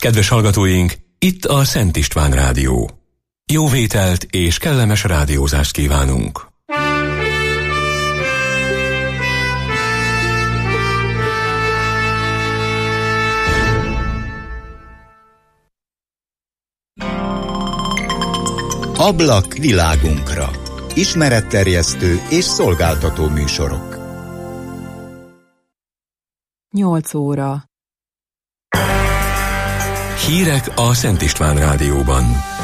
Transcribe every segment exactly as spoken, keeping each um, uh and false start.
Kedves hallgatóink, itt a Szent István Rádió. Jó vételt és kellemes rádiózást kívánunk! Ablak világunkra. Ismeretterjesztő és szolgáltató műsorok. Nyolc óra. Hírek a Szent István Rádióban.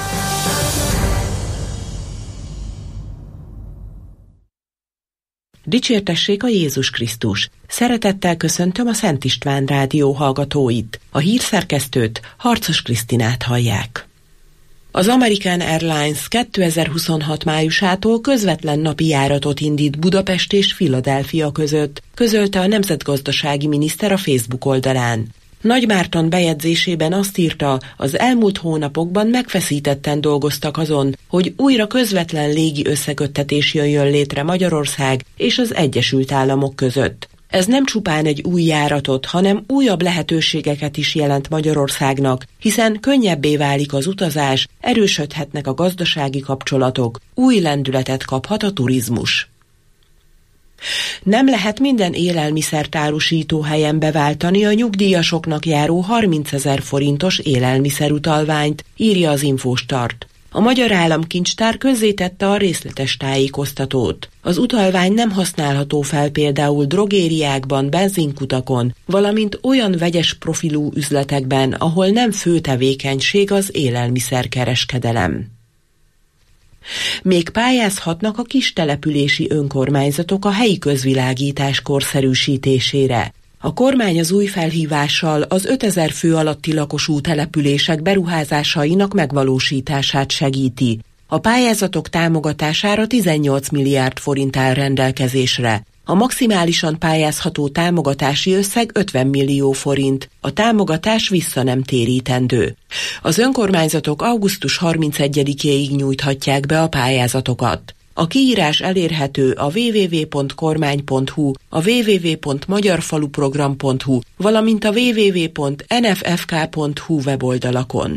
Dicsértessék a Jézus Krisztus! Szeretettel köszöntöm a Szent István Rádió hallgatóit. A hírszerkesztőt, Harcos Krisztinát hallják. Az American Airlines kétezer-huszonhat májusától közvetlen napi járatot indít Budapest és Philadelphia között, közölte a nemzetgazdasági miniszter a Facebook oldalán. Nagy Márton bejegyzésében azt írta, az elmúlt hónapokban megfeszítetten dolgoztak azon, hogy újra közvetlen légi összeköttetés jöjjön létre Magyarország és az Egyesült Államok között. Ez nem csupán egy új járatot, hanem újabb lehetőségeket is jelent Magyarországnak, hiszen könnyebbé válik az utazás, erősödhetnek a gazdasági kapcsolatok, új lendületet kaphat a turizmus. Nem lehet minden élelmiszert árusító helyen beváltani a nyugdíjasoknak járó harmincezer forintos élelmiszerutalványt, írja az Infostart. A Magyar Államkincstár közzétette a részletes tájékoztatót. Az utalvány nem használható fel például drogériákban, benzinkutakon, valamint olyan vegyes profilú üzletekben, ahol nem fő tevékenység az élelmiszerkereskedelem. Még pályázhatnak a kistelepülési önkormányzatok a helyi közvilágítás korszerűsítésére. A kormány az új felhívással az ötezer fő alatti lakosú települések beruházásainak megvalósítását segíti. A pályázatok támogatására tizennyolc milliárd forint áll rendelkezésre. A maximálisan pályázható támogatási összeg ötven millió forint, a támogatás vissza nem térítendő. Az önkormányzatok augusztus harmincegyedikéig nyújthatják be a pályázatokat. A kiírás elérhető a double-u double-u double-u pont kormány pont hu, a double-u double-u double-u pont magyarfaluprogram pont hu, valamint a double-u double-u double-u pont en ef ef ká pont hu weboldalakon.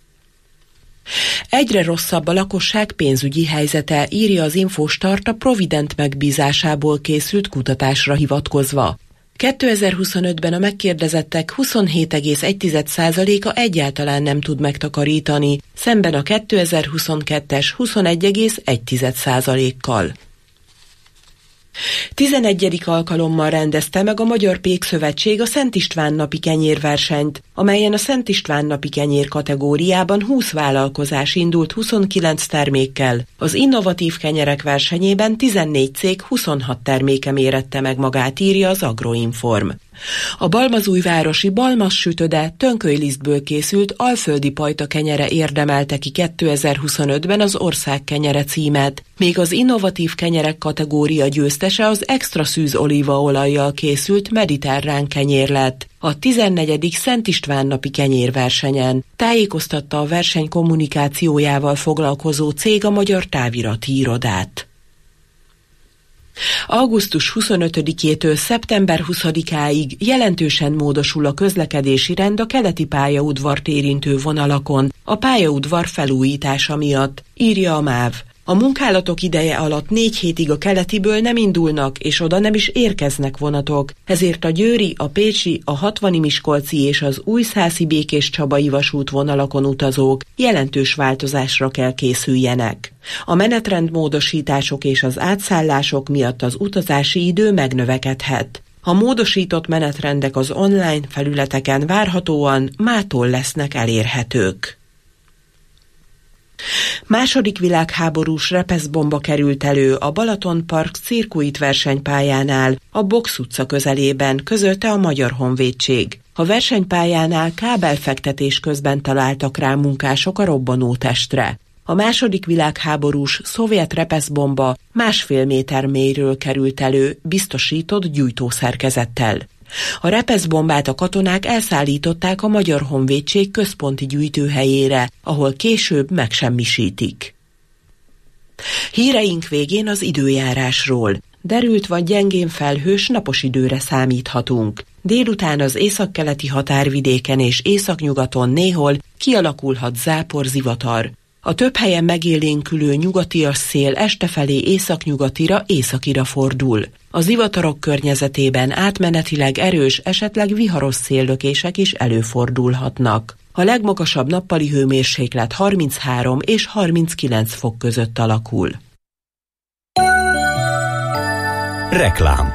Egyre rosszabb a lakosság pénzügyi helyzete, írja az Infostart a Provident megbízásából készült kutatásra hivatkozva. kétezer-huszonötben a megkérdezettek huszonhét egész egy százaléka egyáltalán nem tud megtakarítani, szemben a kétezer-huszonkettes huszonegy egész egy százalékkal. tizenegyedik alkalommal rendezte meg a Magyar Pékszövetség a Szent István napi kenyérversenyt, amelyen a Szent István napi kenyér kategóriában húsz vállalkozás indult huszonkilenc termékkel, az innovatív kenyerek versenyében tizennégy cég huszonhat terméke mérette meg magát, írja az Agroinform. A balmazújvárosi Balmaz sütöde tönkölylisztből készült alföldi pajta kenyere érdemelte ki kétezer-huszonötben az ország kenyere címet, míg az innovatív kenyerek kategória győztese az extra szűz olívaolajjal készült mediterrán kenyér lett, a tizennegyedik Szent István napi kenyérversenyen, tájékoztatta a verseny kommunikációjával foglalkozó cég a Magyar Távirati Irodát. augusztus huszonötödikétől szeptember huszadikáig jelentősen módosul a közlekedési rend a keleti pályaudvart érintő vonalakon a pályaudvar felújítása miatt, írja a MÁV. A munkálatok ideje alatt négy hétig a keletiből nem indulnak és oda nem is érkeznek vonatok, ezért a győri, a pécsi, a hatvani miskolci és az újszászi Békéscsabai vasútvonalakon utazók jelentős változásra kell készüljenek. A menetrendmódosítások és az átszállások miatt az utazási idő megnövekedhet. A módosított menetrendek az online felületeken várhatóan mától lesznek elérhetők. Második világháborús repeszbomba került elő a Balaton Park cirkuit versenypályánál, a Box utca közelében, közölte a Magyar Honvédség. A versenypályánál kábelfektetés közben találtak rá munkások a robbanó testre. A második világháborús szovjet repeszbomba másfél méter mélyről került elő, biztosított gyújtószerkezettel. A repeszbombát a katonák elszállították a Magyar Honvédség központi gyűjtőhelyére, ahol később megsemmisítik. Híreink végén az időjárásról. Derült vagy gyengén felhős napos időre számíthatunk. délután az északkeleti határvidéken és északnyugaton néhol kialakulhat záporzivatar. A több helyen megélénkülő nyugatias szél este felé északnyugatira, északira fordul. A zivatarok környezetében átmenetileg erős, esetleg viharos széllökések is előfordulhatnak. A legmagasabb nappali hőmérséklet harminchárom és harminckilenc fok között alakul. Reklám.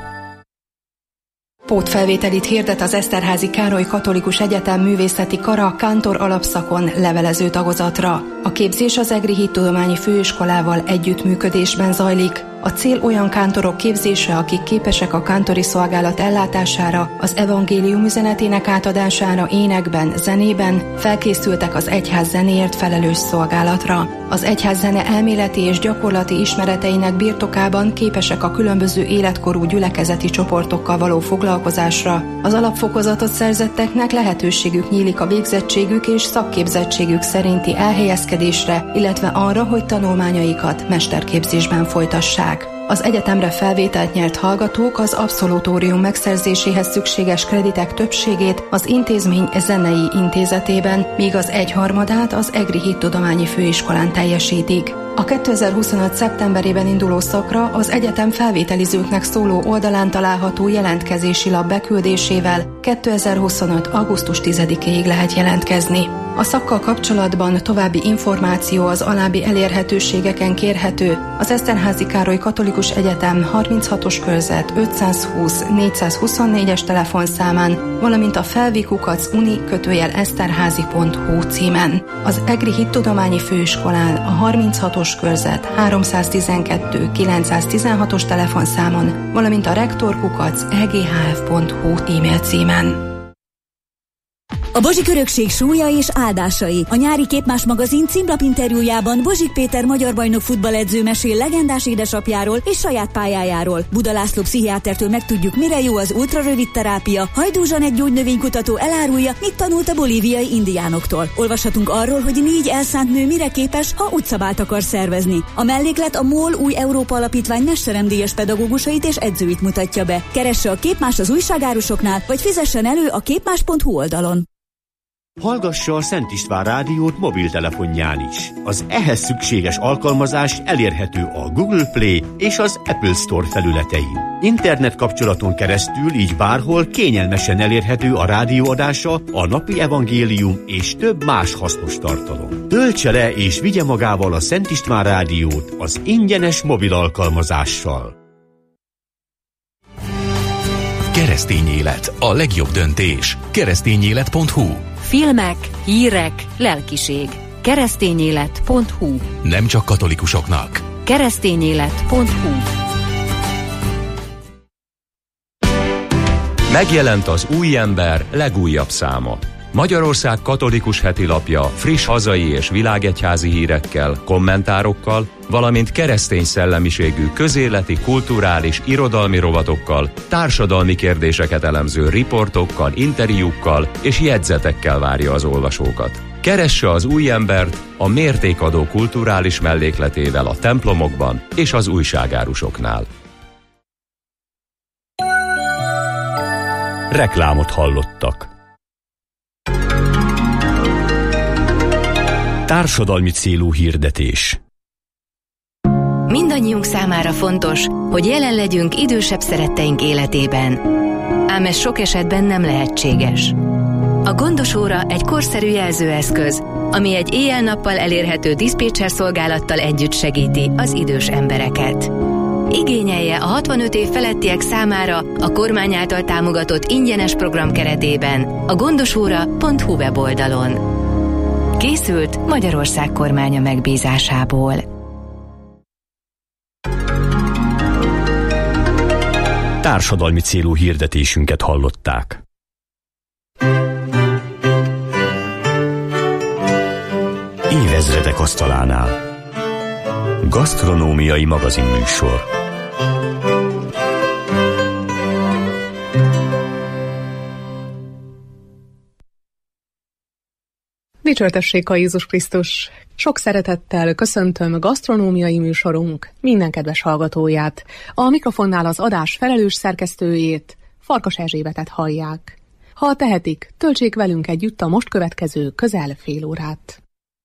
Pótfelvételit hirdet az Eszterházy Károly Katolikus Egyetem Művészeti Kara kántor alapszakon levelező tagozatra. A képzés az Egri Hittudományi Főiskolával együttműködésben zajlik. A cél olyan kántorok képzése, akik képesek a kántori szolgálat ellátására, az evangélium üzenetének átadására énekben, zenében, felkészültek az egyház zenéért felelős szolgálatra. Az egyház zene elméleti és gyakorlati ismereteinek birtokában képesek a különböző életkorú gyülekezeti csoportokkal való foglalkozásra. Az alapfokozatot szerzetteknek lehetőségük nyílik a végzettségük és szakképzettségük szerinti elhelyezkedésre, illetve arra, hogy tanulmányaikat mesterképzésben folytassák. Az egyetemre felvételt nyert hallgatók az abszolutórium megszerzéséhez szükséges kreditek többségét az intézmény zenei intézetében, míg az egyharmadát az Egri Hittudományi Főiskolán teljesítik. A kétezer-huszonöt. szeptemberében induló szakra az egyetem felvételizőknek szóló oldalán található jelentkezési lap beküldésével kétezer-huszonöt. augusztus tizedikéig lehet jelentkezni. A szakkal kapcsolatban további információ az alábbi elérhetőségeken kérhető: az Eszterházy Károly Katolikus Egyetem harminchatos körzet ötszázhúsz négyszázhuszonnégyes telefonszámán, valamint a felvikukac uni kötőjel eszterházi pont hu címen. Az Egri Hittudományi Főiskolán a harminchatos körzet háromszáztizenkettő kilencszáztizenhatos telefonszámon, valamint a rektorkukac e g h f pont hu e-mail címen. A Bozsik örökség súlya és áldásai. A nyári Képmás magazin címlapinterjújában Bozsik Péter magyar bajnok futballedző mesél legendás édesapjáról és saját pályájáról. Buda László pszichiátertől megtudjuk, mire jó az ultrarövid terápia. Hajdú Zsanett gyógynövénykutató elárulja, mit tanult a bolíviai indiánoktól. Olvashatunk arról, hogy négy elszánt nő mire képes, ha utcabált akar szervezni. A melléklet a MOL új Európa Alapítvány mesteremdíjas pedagógusait és edzőit mutatja be. Keresse a Képmás az újságárusoknál, vagy fizessen elő a képmás pont hu oldalon. Hallgassa a Szent István rádiót mobiltelefonján is. Az ehhez szükséges alkalmazás elérhető a Google Play és az Apple Store felületein. Internet kapcsolaton keresztül így bárhol kényelmesen elérhető a rádióadása, a napi evangélium és több más hasznos tartalom. Töltse le és vigye magával a Szent István rádiót az ingyenes mobil alkalmazással. Keresztény élet, a legjobb döntés. keresztényélet pont hu. Filmek, hírek, lelkiség. keresztényélet pont hu. Nem csak katolikusoknak. keresztényélet pont hu. Megjelent az Új Ember legújabb száma. Magyarország katolikus heti lapja friss hazai és világegyházi hírekkel, kommentárokkal, valamint keresztény szellemiségű közéleti, kulturális, irodalmi rovatokkal, társadalmi kérdéseket elemző riportokkal, interjúkkal és jegyzetekkel várja az olvasókat. Keresse az Új Embert a mértékadó kulturális mellékletével a templomokban és az újságárusoknál. Reklámot hallottak. Társadalmi célú hirdetés. Mindannyiunk számára fontos, hogy jelen legyünk idősebb szeretteink életében. Ám ez sok esetben nem lehetséges. A Gondos óra egy korszerű jelzőeszköz, ami egy éjjel-nappal elérhető diszpécser szolgálattal együtt segíti az idős embereket. Igényelje a hatvanöt év felettiek számára a kormány által támogatott ingyenes program keretében a gondosóra pont hu weboldalon. Készült Magyarország kormánya megbízásából. Társadalmi célú hirdetésünket hallották. Évezredek asztalánál. Gasztronómiai magazinműsor. Dicsőtessék a Jézus Krisztus! Sok szeretettel köszöntöm gasztronómiai műsorunk minden kedves hallgatóját, a mikrofonnál az adás felelős szerkesztőjét, Farkas Erzsébetet hallják. Ha tehetik, töltsék velünk együtt a most következő közel fél órát.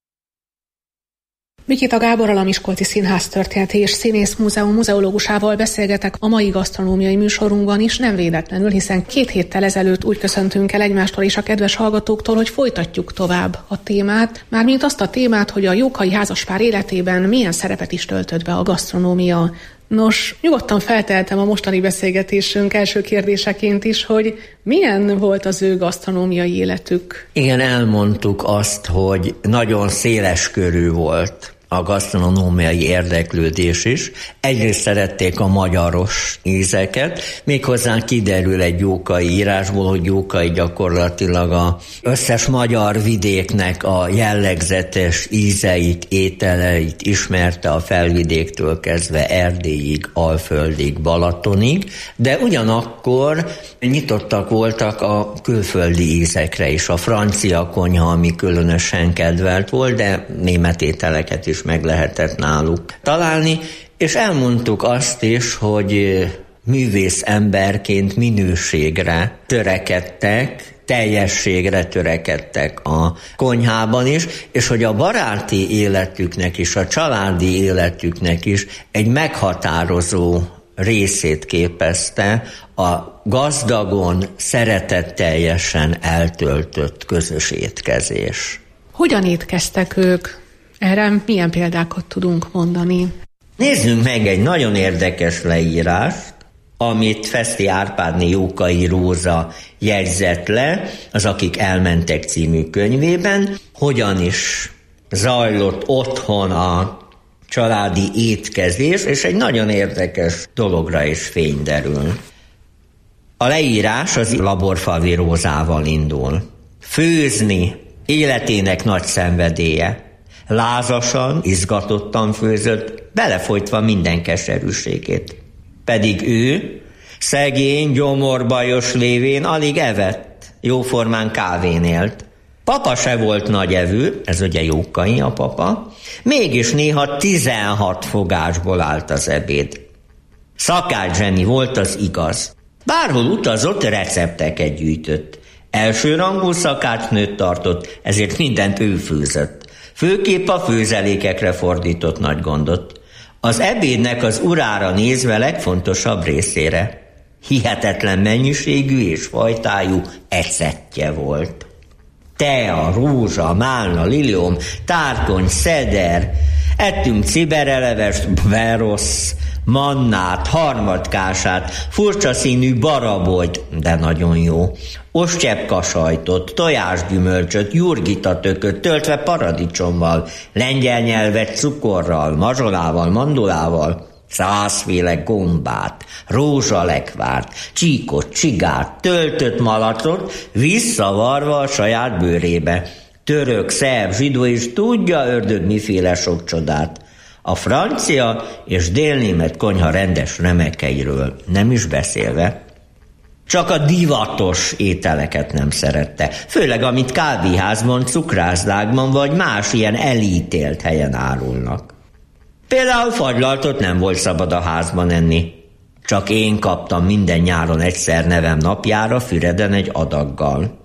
Mikita Gáborral, a Miskolci Színház történeti és színész múzeum muzeológusával beszélgetek a mai gasztronómiai műsorunkban is, nem véletlenül, hiszen két héttel ezelőtt úgy köszöntünk el egymástól és a kedves hallgatóktól, hogy folytatjuk tovább a témát, mármint azt a témát, hogy a jókai házaspár életében milyen szerepet is töltött be a gasztronómia. Nos, nyugodtan felteltem a mostani beszélgetésünk első kérdéseként is, hogy milyen volt az ő gasztronómiai életük? Igen, elmondtuk azt, hogy nagyon széleskörű volt a gasztronómiai érdeklődés is. Egyrészt szerették a magyaros ízeket, méghozzá kiderül egy Jókai írásból, hogy Jókai gyakorlatilag az összes magyar vidéknek a jellegzetes ízeit, ételeit ismerte a felvidéktől kezdve Erdélyig, Alföldig, Balatonig, de ugyanakkor nyitottak voltak a külföldi ízekre is. A francia konyha, ami különösen kedvelt volt, de német ételeket is meg lehetett náluk találni, és elmondtuk azt is, hogy művész emberként minőségre törekedtek, teljességre törekedtek a konyhában is, és hogy a baráti életüknek is, a családi életüknek is egy meghatározó részét képezte a gazdagon, szeretetteljesen eltöltött közös étkezés. Hogyan étkeztek ők? Erre milyen példákat tudunk mondani? Nézzünk meg egy nagyon érdekes leírást, amit Feszti Árpádné Jókai Róza jegyzett le, az Akik elmentek című könyvében, hogyan is zajlott otthon a családi étkezés, és egy nagyon érdekes dologra is fény derül. A leírás az Laborfalvi Rózával indul. Főzni életének nagy szenvedélye. Lázasan, izgatottan főzött, belefolytva minden keserűségét. Pedig ő, szegény, gyomorbajos lévén alig evett, jóformán kávén élt. Papa se volt nagy evő, ez ugye Jókai a papa, mégis néha tizenhat fogásból állt az ebéd. Szakács-zseni volt, az igaz. Bárhol utazott, recepteket gyűjtött. Elsőrangú szakácsnőt tartott, ezért mindent ő főzött. Főképp a főzelékekre fordított nagy gondot. Az ebédnek az urára nézve legfontosabb részére. Hihetetlen mennyiségű és fajtájú ecettje volt. Tea, rózsa, málna, liliom, tárkony, szeder, ettünk ciberelevest, berosz, mannát, harmadkását, furcsa színű barabolyt, de nagyon jó, ostyeppkasajtot, tojásgyümölcsöt, jurgitatököt, töltve paradicsommal, lengyel nyelvet cukorral, mazsolával, mandulával, százféle gombát, rózsalekvárt, csíkot, csigát, töltött malacot, visszavarva a saját bőrébe. Török, szerb, zsidó és tudja ördög miféle sok csodát. A francia és délnémet konyha rendes remekeiről nem is beszélve. Csak a divatos ételeket nem szerette, főleg amit kávéházban, cukrászdákban vagy más ilyen elítélt helyen árulnak. Például fagylaltot nem volt szabad a házban enni. Csak én kaptam minden nyáron egyszer nevem napjára Füreden egy adaggal.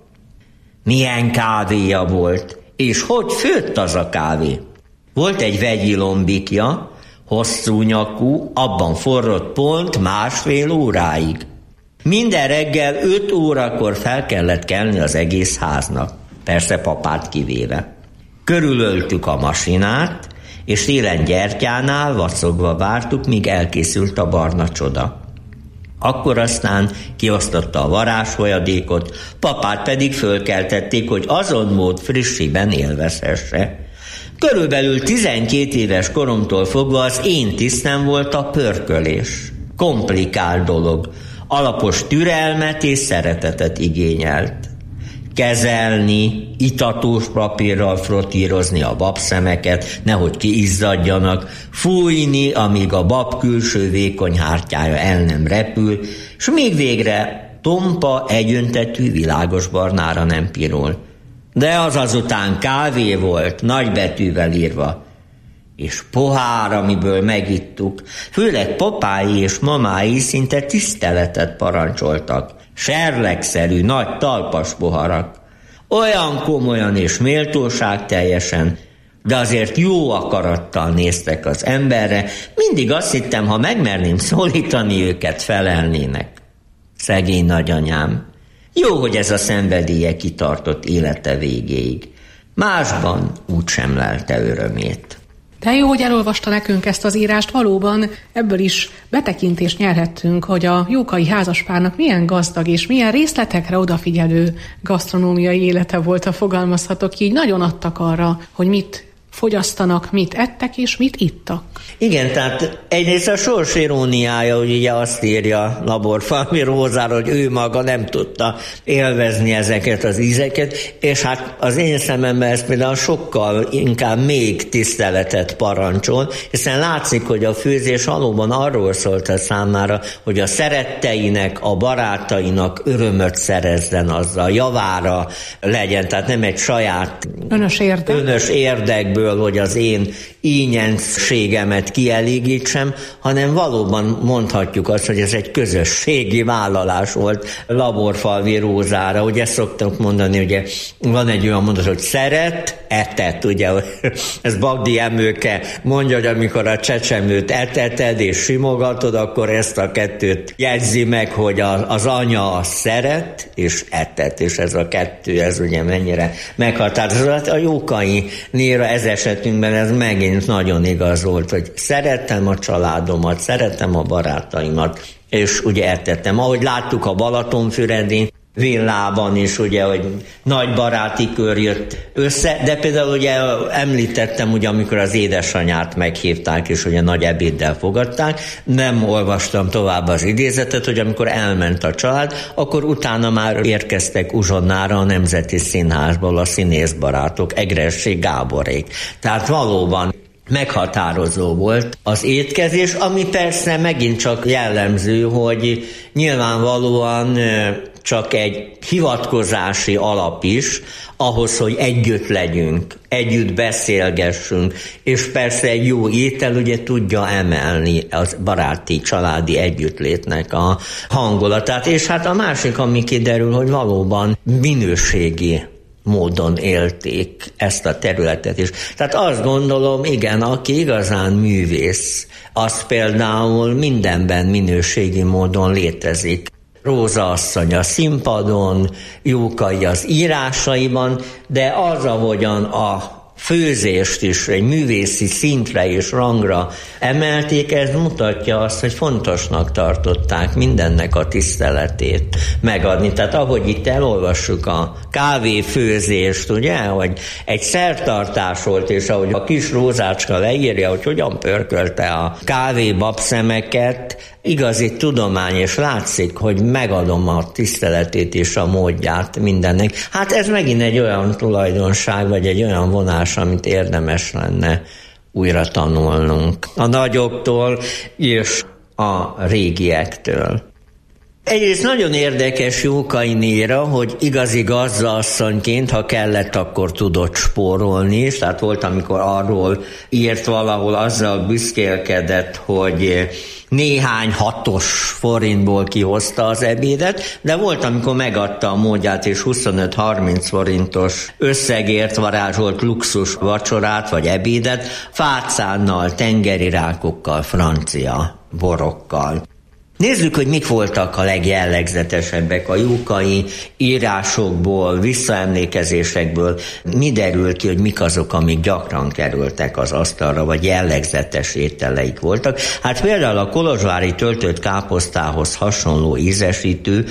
Milyen kávéja volt, és hogy főtt az a kávé? Volt egy vegyi lombikja, hosszú nyakú, abban forrott pont másfél óráig. Minden reggel öt órakor fel kellett kelni az egész háznak, persze papát kivéve. Körülöltük a masinát, és télen gyertyánál vacogva vártuk, míg elkészült a barna csoda. Akkor aztán kiosztotta a varázsfolyadékot, papát pedig fölkeltették, hogy azon mód frissiben élvezhesse. Körülbelül tizenkét éves koromtól fogva az én tisztem volt a pörkölés. Komplikált dolog, alapos türelmet és szeretetet igényelt. Kezelni, itatós papírral frottírozni a babszemeket, nehogy kiizzadjanak, fújni, amíg a bab külső vékony hártyája el nem repül, s még végre tompa, egyöntetű, világos barnára nem pirul. De az azután kávé volt, nagybetűvel írva, és pohár, amiből megittuk, főleg papái és mamái szinte tiszteletet parancsoltak. serlegszerű, nagy talpas poharak. Olyan komolyan és méltóságteljesen, de azért jó akarattal néztek az emberre. Mindig azt hittem, ha megmerném szólítani őket, felelnének. Szegény nagyanyám. Jó, hogy ez a szenvedélye kitartott élete végéig. Másban úgysem lelte örömét. De jó, hogy elolvasta nekünk ezt az írást, valóban ebből is betekintést nyerhettünk, hogy a Jókai házaspárnak milyen gazdag és milyen részletekre odafigyelő gasztronómiai élete volt, ha fogalmazhatok így. Nagyon adtak arra, hogy mit fogyasztanak, mit ettek és mit ittak. Igen, tehát egyrészt a sors iróniája, hogy ugye azt írja Laborfalvi Rózára, hogy ő maga nem tudta élvezni ezeket az ízeket, és hát az én szememben ez például sokkal inkább még tiszteletet parancsol, hiszen látszik, hogy a főzés valóban arról szólt a számára, hogy a szeretteinek, a barátainak örömöt szerezzen, azzal javára legyen, tehát nem egy saját önös érdek. önös érdekből, hogy az én ínyenségemet kielégítsem, hanem valóban mondhatjuk azt, hogy ez egy közösségi vállalás volt Laborfalvi Rózára. Ugye ezt szoktak mondani, ugye van egy olyan mondat, hogy szeret, etet, ugye ez Bagdi Emőke mondja, hogy amikor a csecsemőt eteted és simogatod, akkor ezt a kettőt jegyzi meg, hogy az anya szeret és etet, és ez a kettő, ez ugye mennyire meghatározó. A Jókai Néra ez esetünkben ez megint nagyon igaz volt, hogy szeretem a családomat, szeretem a barátaimat, és ugye etettem. Ahogy láttuk a Balatonfüredi villában is, ugye, hogy nagy baráti kör jött össze, de például ugye említettem, ugye, amikor az édesanyát meghívták, és ugye nagy ebéddel fogadták, nem olvastam tovább az idézetet, hogy amikor elment a család, akkor utána már érkeztek uzsonnára a Nemzeti Színházból a színészbarátok, Egressy Gáborék. Tehát valóban meghatározó volt az étkezés, ami persze megint csak jellemző, hogy nyilvánvalóan csak egy hivatkozási alap is ahhoz, hogy együtt legyünk, együtt beszélgessünk, és persze egy jó étel ugye tudja emelni az baráti, családi együttlétnek a hangulatát, és hát a másik, ami kiderül, hogy valóban minőségi módon élték ezt a területet is. Tehát azt gondolom, igen, aki igazán művész, az például mindenben minőségi módon létezik. Róza asszony a színpadon, Jókai az írásaiban, de az, ahogyan a főzést is egy művészi szintre és rangra emelték, ez mutatja azt, hogy fontosnak tartották mindennek a tiszteletét megadni. Tehát ahogy itt elolvassuk a kávéfőzést, ugye, hogy egy szertartás volt, és ahogy a kis Rózácska leírja, hogy hogyan pörkölte a kávé babszemeket, igazi tudomány, és látszik, hogy megadom a tiszteletét és a módját mindennek. Hát ez megint egy olyan tulajdonság, vagy egy olyan vonás, amit érdemes lenne újra tanulnunk a nagyoktól és a régiektől. Egyrészt nagyon érdekes Jókai Néra, hogy igazi gazdaasszonyként, ha kellett, akkor tudott spórolni is. Tehát volt, amikor arról írt valahol, azzal büszkélkedett, hogy néhány hatos forintból kihozta az ebédet, de volt, amikor megadta a módját, és huszonöt-harminc forintos összegért varázsolt luxus vacsorát vagy ebédet, fácánnal, tengeri rákokkal, francia borokkal. Nézzük, hogy mik voltak a legjellegzetesebbek a jókai írásokból, visszaemlékezésekből. Mi derül ki, hogy mik azok, amik gyakran kerültek az asztalra, vagy jellegzetes ételeik voltak. Hát például a kolozsvári töltött káposztához hasonló ízesítő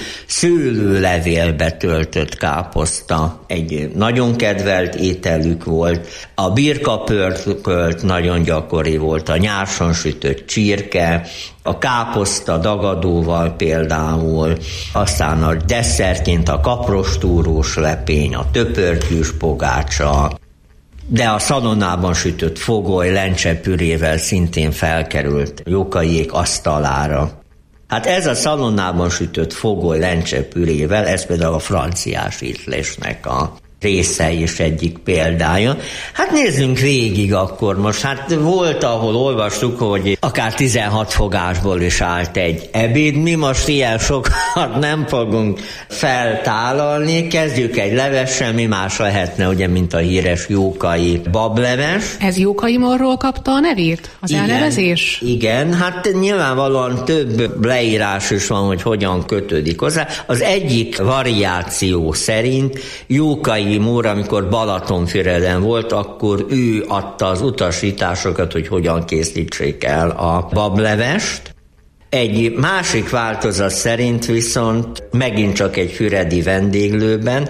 szőlőlevélbe töltött káposzta egy nagyon kedvelt ételük volt. A birkapörkölt nagyon gyakori volt, a nyárson sütött csirke, a káposzta dagadóval például, aztán a desszertként a kaprostúrós lepény, a töpörtyűs pogácsa, de a szalonnában sütött fogoly lencsepürével szintén felkerült Jókaiék asztalára. Hát ez a szalonnában sütött fogoly lencsepürével, ez például a franciás ízlésnek a része és egyik példája. Hát nézzünk végig akkor most. Hát volt, ahol olvastuk, hogy akár tizenhat fogásból is állt egy ebéd. Mi most ilyen sokat nem fogunk feltállalni. Kezdjük egy levessel, mi más lehetne, ugye, mint a híres jókai bableves. Ez Jókai Marról kapta a nevét? Az igen, elnevezés? Igen, hát nyilvánvalóan több leírás is van, hogy hogyan kötődik hozzá. Az egyik variáció szerint Jókai Mór, amikor Balatonfüreden volt, akkor ő adta az utasításokat, hogy hogyan készítsék el a bablevest. Egy másik változat szerint viszont megint csak egy füredi vendéglőben,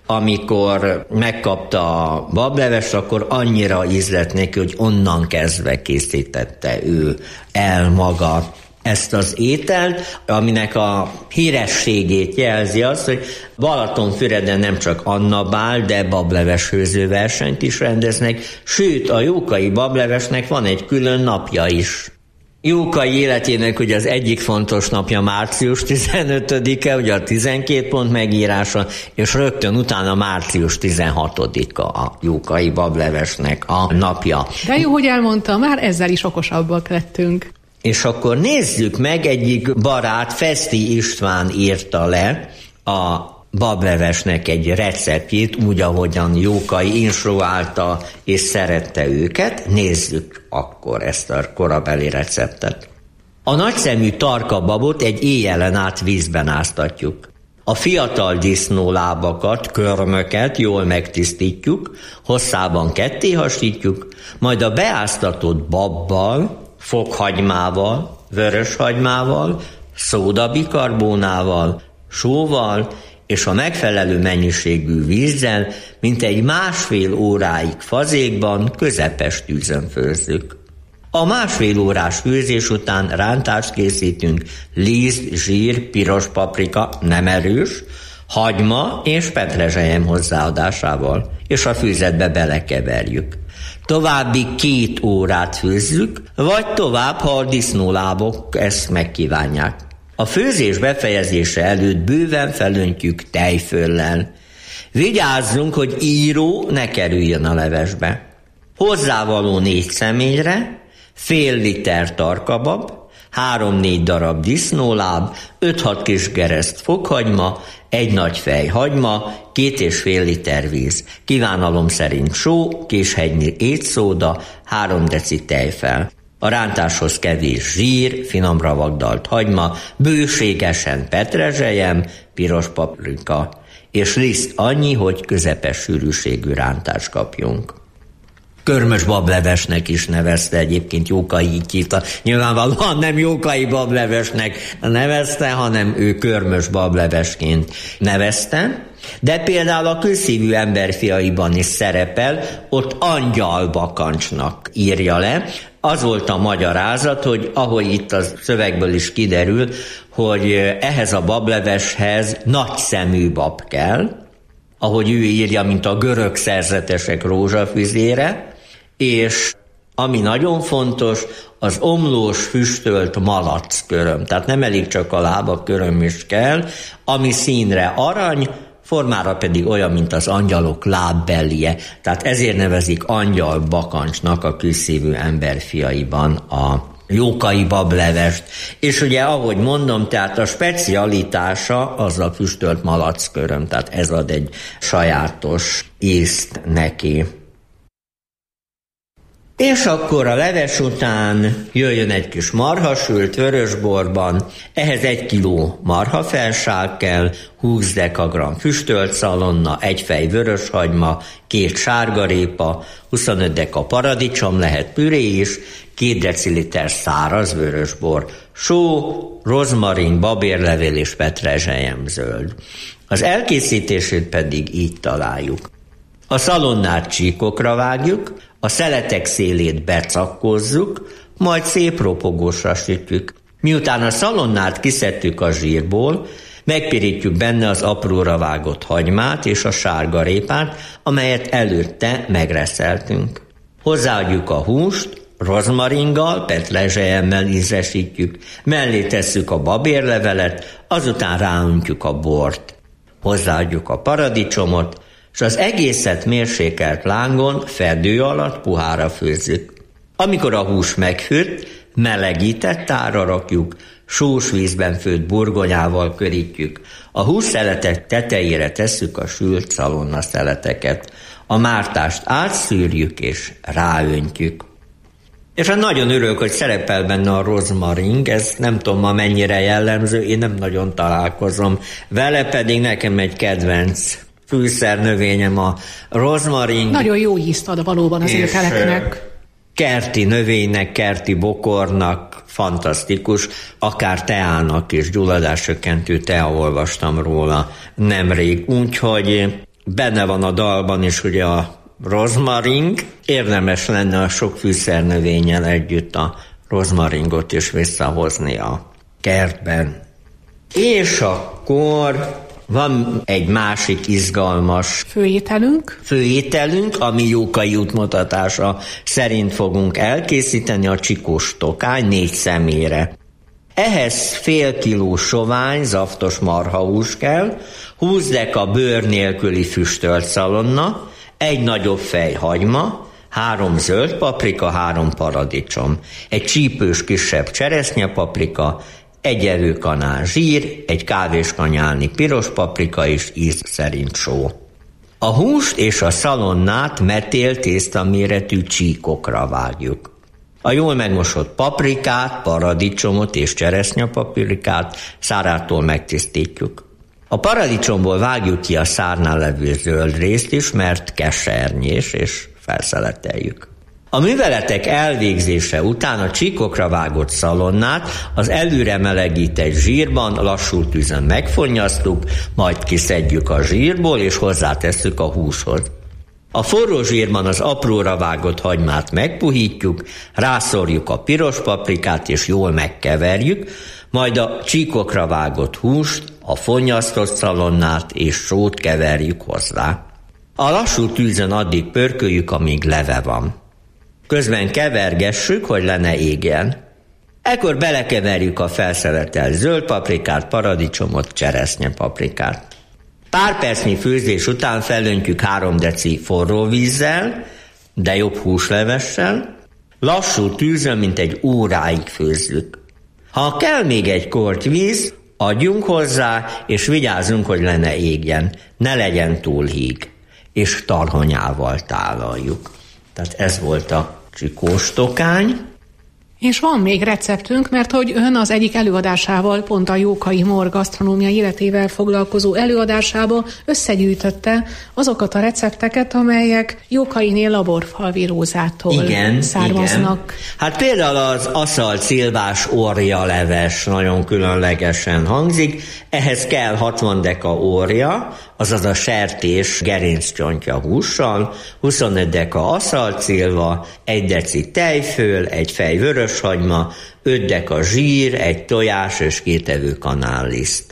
amikor megkapta a bablevest, akkor annyira ízlett neki, hogy onnan kezdve készítette ő el maga ezt az ételt, aminek a hírességét jelzi az, hogy Balatonfüreden nem csak annabál, de bableves főzőversenyt is rendeznek, sőt a jókai bablevesnek van egy külön napja is. Jókai életének ugye az egyik fontos napja március tizenötödike, ugye a tizenkét pont megírása, és rögtön utána március tizenhatodika a Jókai bablevesnek a napja. De jó, hogy elmondta, már ezzel is okosabbak lettünk. És akkor nézzük meg, egyik barát, Feszti István írta le a bablevesnek egy receptjét, úgy, ahogyan Jókai instruálta és szerette őket. Nézzük akkor ezt a korabeli receptet. A nagyszemű tarka babot egy éjjelen át vízben áztatjuk. A fiatal disznólábakat, körmöket jól megtisztítjuk, hosszában ketté hasítjuk, majd a beáztatott babbal, fokhagymával, vöröshagymával, szódabikarbónával, sóval és a megfelelő mennyiségű vízzel mintegy másfél óráig fazékban közepes tűzön főzzük. A másfél órás főzés után rántást készítünk liszt, zsír, piros paprika, nem erős, hagyma és petrezselyem hozzáadásával, és a főzetbe belekeverjük. További két órát főzzük, vagy tovább, ha a disznólábok ezt megkívánják. A főzés befejezése előtt bőven felöntjük tejföllel. Vigyázzunk, hogy író ne kerüljön a levesbe. Hozzávaló négy személyre, fél liter tarkabab, három-négy darab disznóláb, öt-hat kis gereszt fokhagyma, egy nagy fej hagyma, két és fél liter víz. Kívánalom szerint só, késhegynyi étszóda, három deci tejfel. A rántáshoz kevés zsír, finomra vagdalt hagyma, bőségesen petrezselyem, piros paprika, és liszt annyi, hogy közepes sűrűségű rántást kapjunk. Körmös bablevesnek is nevezte, egyébként Jókai így hívta. Nyilvánvalóan nem Jókai bablevesnek nevezte, hanem ő körmös bablevesként nevezte. De például a Kőszívű emberfiaiban is szerepel, ott angyalbakancsnak írja le. Az volt a magyarázat, hogy ahogy itt a szövegből is kiderül, hogy ehhez a bableveshez nagy szemű bab kell, ahogy ő írja, mint a görög szerzetesek rózsafüzére, és ami nagyon fontos, az omlós füstölt malacköröm. Tehát nem elég csak a lába, köröm is kell, ami színre arany, formára pedig olyan, mint az angyalok lábbelije. Tehát ezért nevezik angyalbakancsnak a Kőszívű emberfiaiban a Jókai bablevest. És ugye, ahogy mondom, tehát a specialitása az a füstölt malacköröm, tehát ez ad egy sajátos ízt neki. És akkor a leves után jöjjön egy kis marhasült vörösborban, ehhez egy kiló marhafelság kell, húsz dekagramm füstölt szalonna, egy fej vöröshagyma, két sárgarépa, huszonöt deka paradicsom, lehet püré is, két deciliter száraz vörösbor, só, rozmarin, babérlevél és petrezselyem zöld. Az elkészítését pedig így találjuk. A szalonnát csíkokra vágjuk, a szeletek szélét becakkozzuk, majd szép ropogósra sütjük. Miután a szalonnát kiszedtük a zsírból, megpirítjük benne az apróra vágott hagymát és a sárgarépát, amelyet előtte megreszeltünk. Hozzáadjuk a húst, rozmaringgal, petrezselyemmel ízesítjük, mellé tesszük a babérlevelet, azután ráöntjük a bort. Hozzáadjuk a paradicsomot, és az egészet mérsékelt lángon fedő alatt puhára főzzük. Amikor a hús megfőtt, melegített tálra rakjuk, sós vízben főtt burgonyával körítjük. A hússzeletek tetejére tesszük a sült szalonna szeleteket. A mártást átszűrjük és ráöntjük. És hát nagyon örülök, hogy szerepel benne a rozmaring, ez nem tudom ma mennyire jellemző, én nem nagyon találkozom vele, pedig nekem egy kedvenc fűszernövényem a rozmaring. Nagyon jó ízt ad valóban az ételeknek. Kerti növénynek, kerti bokornak, fantasztikus, akár teának is, gyulladáscsökkentő tea, olvastam róla nemrég, úgyhogy benne van a dalban is ugye a rozmaring, érdemes lenne a sok fűszernövényel együtt a rozmaringot is visszahozni a kertben. És akkor van egy másik izgalmas főételünk, főételünk, ami Jókai útmutatása szerint fogunk elkészíteni, a csikós tokány négy személyre. Ehhez fél kiló sovány, zaftos marhahús kell, húsz deka bőr nélküli füstölt szalonna, egy nagyobb fej hagyma, három zöld paprika, három paradicsom, egy csípős kisebb cseresznyepaprika, egy evőkanál zsír, egy kávéskanyálni piros paprika és íz szerint só. A húst és a szalonnát metél tésztaméretű csíkokra vágjuk. A jól megmosott paprikát, paradicsomot és cseresznyepaprikát szárától megtisztítjuk. A paradicsomból vágjuk ki a szárnál levő zöld részt is, mert kesernyés, és felszeleteljük. A műveletek elvégzése után a csíkokra vágott szalonnát az előre melegített zsírban lassú tűzön megfonnyasztjuk, majd kiszedjük a zsírból és hozzátesszük a húshoz. A forró zsírban az apróra vágott hagymát megpuhítjuk, rászorjuk a piros paprikát és jól megkeverjük, majd a csíkokra vágott húst, a fonnyasztott szalonnát és sót keverjük hozzá. A lassú tűzön addig pörköljük, amíg leve van. Közben kevergessük, hogy le ne égjen. Ekkor belekeverjük a felszeletelt zöld paprikát, paradicsomot, cseresznyepaprikát. Pár percnyi főzés után felöntjük három deci forró vízzel, de jobb húslevessel, lassú tűzön, mint egy óráig főzzük. Ha kell még egy korty víz, adjunk hozzá, és vigyázzunk, hogy le ne égjen, ne legyen túl híg, és tarhonyával tálaljuk. Tehát ez volt a csikós tokány. És van még receptünk, mert hogy ön az egyik előadásával, pont a Jókai Mor gasztronómia életével foglalkozó előadásába összegyűjtötte azokat a recepteket, amelyek Jókainé laborfalvi Rózától igen, származnak. Igen. Hát például az aszalt szilvás orja leves nagyon különlegesen hangzik, ehhez kell hatvan deka orja, azaz a sertés gerinccsontja hússal, huszonöt deka aszalt szilva, egy deci tejföl, egy fej vöröshagyma, öt deka zsír, egy tojás és két evőkanálliszt.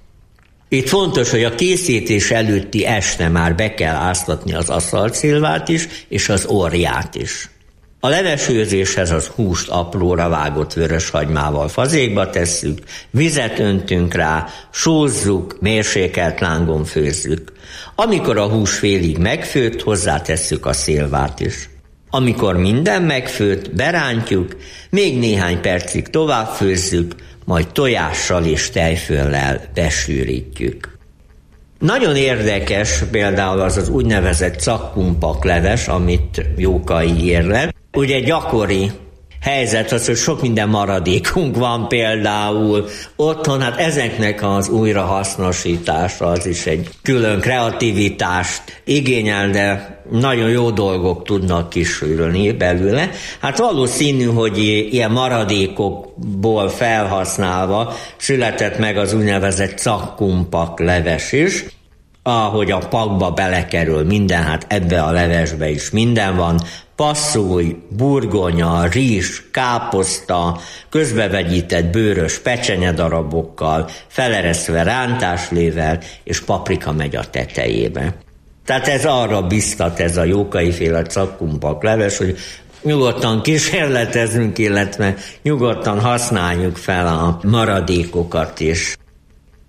Itt fontos, hogy a készítés előtti este már be kell áztatni az aszalt szilvát is, és az orját is. A levesőzéshez az húst apróra vágott vöröshagymával fazékba tesszük, vizet öntünk rá, sózzuk, mérsékelt lángon főzzük. Amikor a hús félig megfőtt, hozzátesszük a szilvát is. Amikor minden megfőtt, berántjuk, még néhány percig tovább főzzük, majd tojással és tejföllel besűrítjük. Nagyon érdekes például az az úgynevezett cakkumpak leves, amit Jókai ír le. Ugye gyakori helyzet az, hogy sok minden maradékunk van például otthon, hát ezeknek az újrahasznosítása az is egy külön kreativitást igényel, de nagyon jó dolgok tudnak kisülni belőle. Hát valószínű, hogy ilyen maradékokból felhasználva született meg az úgynevezett cakkumpak leves is, ahogy a pakba belekerül minden, hát ebbe a levesbe is minden van, passzúj, burgonya, rizs, káposzta, közbevegyített bőrös pecsenyedarabokkal, feleresztve rántáslével, és paprika megy a tetejébe. Tehát ez arra biztat ez a Jókai-féle cakkumpak leves, hogy nyugodtan kísérletezünk, illetve nyugodtan használjuk fel a maradékokat is.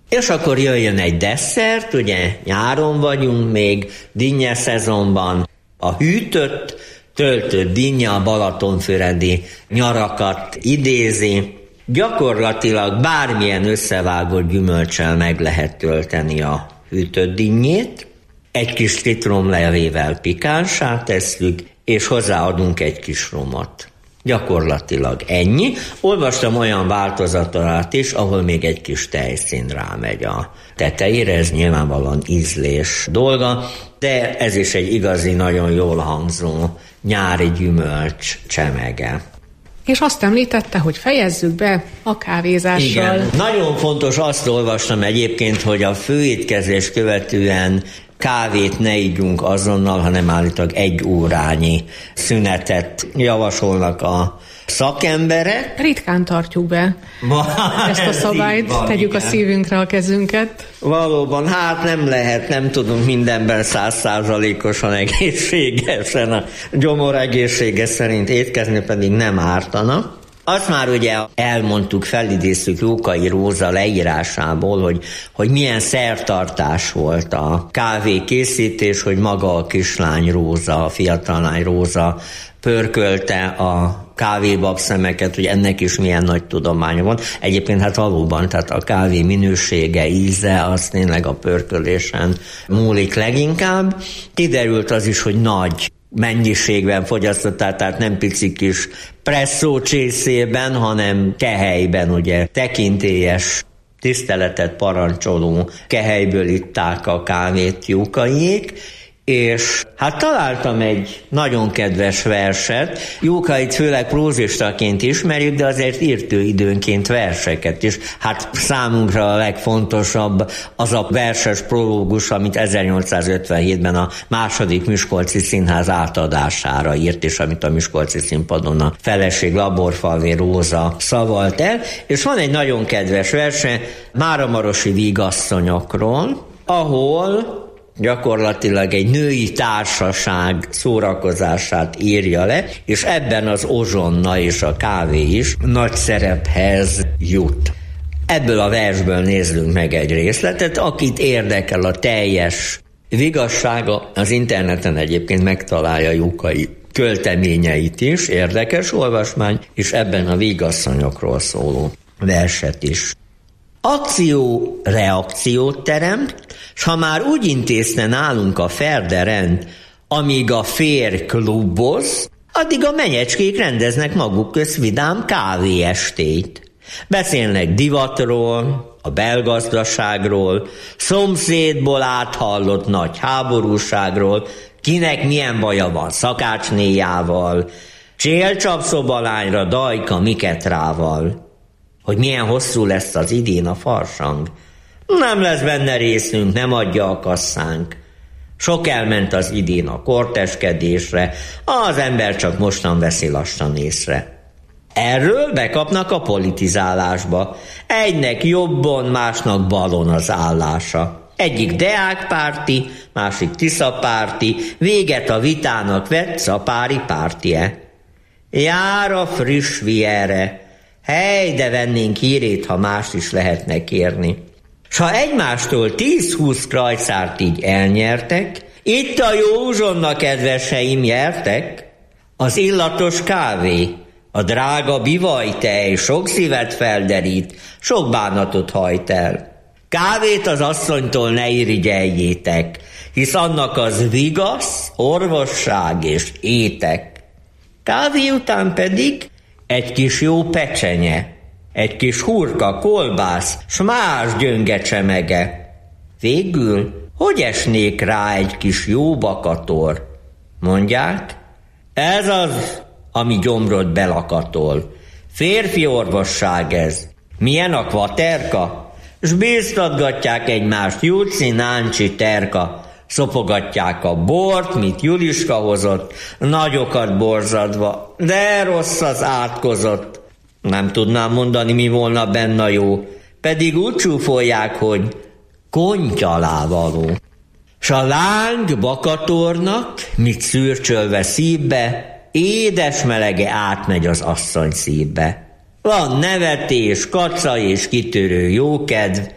És akkor jöjjön egy desszert, ugye nyáron vagyunk még, dinnye szezonban, a hűtött, töltött dinnye a balatonfüredi nyarakat idézi. Gyakorlatilag bármilyen összevágott gyümölccsel meg lehet tölteni a hűtött dinnyét, egy kis citromlevével pikánsá tesszük, és hozzáadunk egy kis romot. Gyakorlatilag ennyi. Olvastam olyan változatát is, ahol még egy kis tejszín rámegy a tetejére, ez nyilvánvalóan ízlés dolga, de ez is egy igazi, nagyon jól hangzó nyári gyümölcs csemege. És azt említette, hogy fejezzük be a kávézással. Igen, nagyon fontos, azt olvastam egyébként, hogy a főétkezés követően kávét ne ígyunk azonnal, hanem állítólag egy órányi szünetet javasolnak a szakemberek. Ritkán tartjuk be ezt a szabályt, van, tegyük igen. a szívünkre a kezünket. Valóban, hát nem lehet, nem tudunk mindenben százszázalékosan egészségesen, a gyomor egészsége szerint étkezni pedig nem ártana. Azt már ugye elmondtuk, felidéztük Jókai Róza leírásából, hogy, hogy milyen szertartás volt a kávékészítés, hogy maga a kislány Róza, a fiatallány Róza pörkölte a kávébabszemeket, hogy ennek is milyen nagy tudománya van. Egyébként hát valóban, tehát a kávé minősége, íze, az tényleg a pörkölésen múlik leginkább. Kiderült az is, hogy nagy mennyiségben fogyasztottál, tehát nem pici kis presszó csészében, hanem kehelyben, ugye tekintélyes, tiszteletet parancsoló kehelyből itták a kávét Jókaiék, és hát találtam egy nagyon kedves verset. Jókait főleg prózistaként ismerjük, de azért írt ő időnként verseket is. Hát számunkra a legfontosabb az a verses prológus, amit ezernyolcszázötvenhétben a második Miskolci Színház átadására írt, és amit a Miskolci Színpadon a feleség Laborfalvé Róza szavalt el. És van egy nagyon kedves verse Máramarosi vígasszonyokról, ahol gyakorlatilag egy női társaság szórakozását írja le, és ebben az ozsonna és a kávé is nagy szerephez jut. Ebből a versből nézzünk meg egy részletet, akit érdekel a teljes vigassága, az interneten egyébként megtalálja Jókai költeményeit is, érdekes olvasmány, és ebben a vígasszonyokról szóló verset is. Akció reakciót teremt, s ha már úgy intézne nálunk a ferderend, amíg a férj kluboz, addig a menyecskék rendeznek maguk közt vidám kávéestét. Beszélnek divatról, a belgazdaságról, szomszédból áthallott nagy háborúságról, kinek milyen baja van szakácsnéjával, csélcsapszobalányra dajka Miketrával. Hogy milyen hosszú lesz az idén a farsang. Nem lesz benne részünk, nem adja a kasszánk. Sok elment az idén a korteskedésre, az ember csak mostan veszi lassan észre. Erről bekapnak a politizálásba. Egynek jobbon, másnak balon az állása. Egyik deákpárti, másik tiszapárti, véget a vitának vett szapári pártie. Jár a friss viere, hely, de vennénk hírét, ha mást is lehetne kérni. S ha egymástól tíz-húsz krajcárt így elnyertek, itt a jó uzsonna, kedveseim, jertek, az illatos kávé, a drága bivajtej sok szívet felderít, sok bánatot hajt el. Kávét az asszonytól ne irigyeljétek, hisz annak az vigasz, orvosság és étek. Kávé után pedig egy kis jó pecsenye, egy kis hurka, kolbász, s más gyönge csemege. Végül, hogy esnék rá egy kis jó bakator? Mondják, ez az, ami gyomrod belakatol. Férfi orvosság ez. Milyen a kvaterka? S bíztatgatják egymást Júci, Náncsi, Terka. Szopogatják a bort, mit Juliska hozott, nagyokat borzadva, de rossz az átkozott. Nem tudnám mondani, mi volna benne jó, pedig úgy csúfolják, hogy kontyalá-való. S a láng bakatornak, mit szürcsölve szívbe, édes melege átmegy az asszony szívbe. Van nevetés, kaca és kitörő jókedv,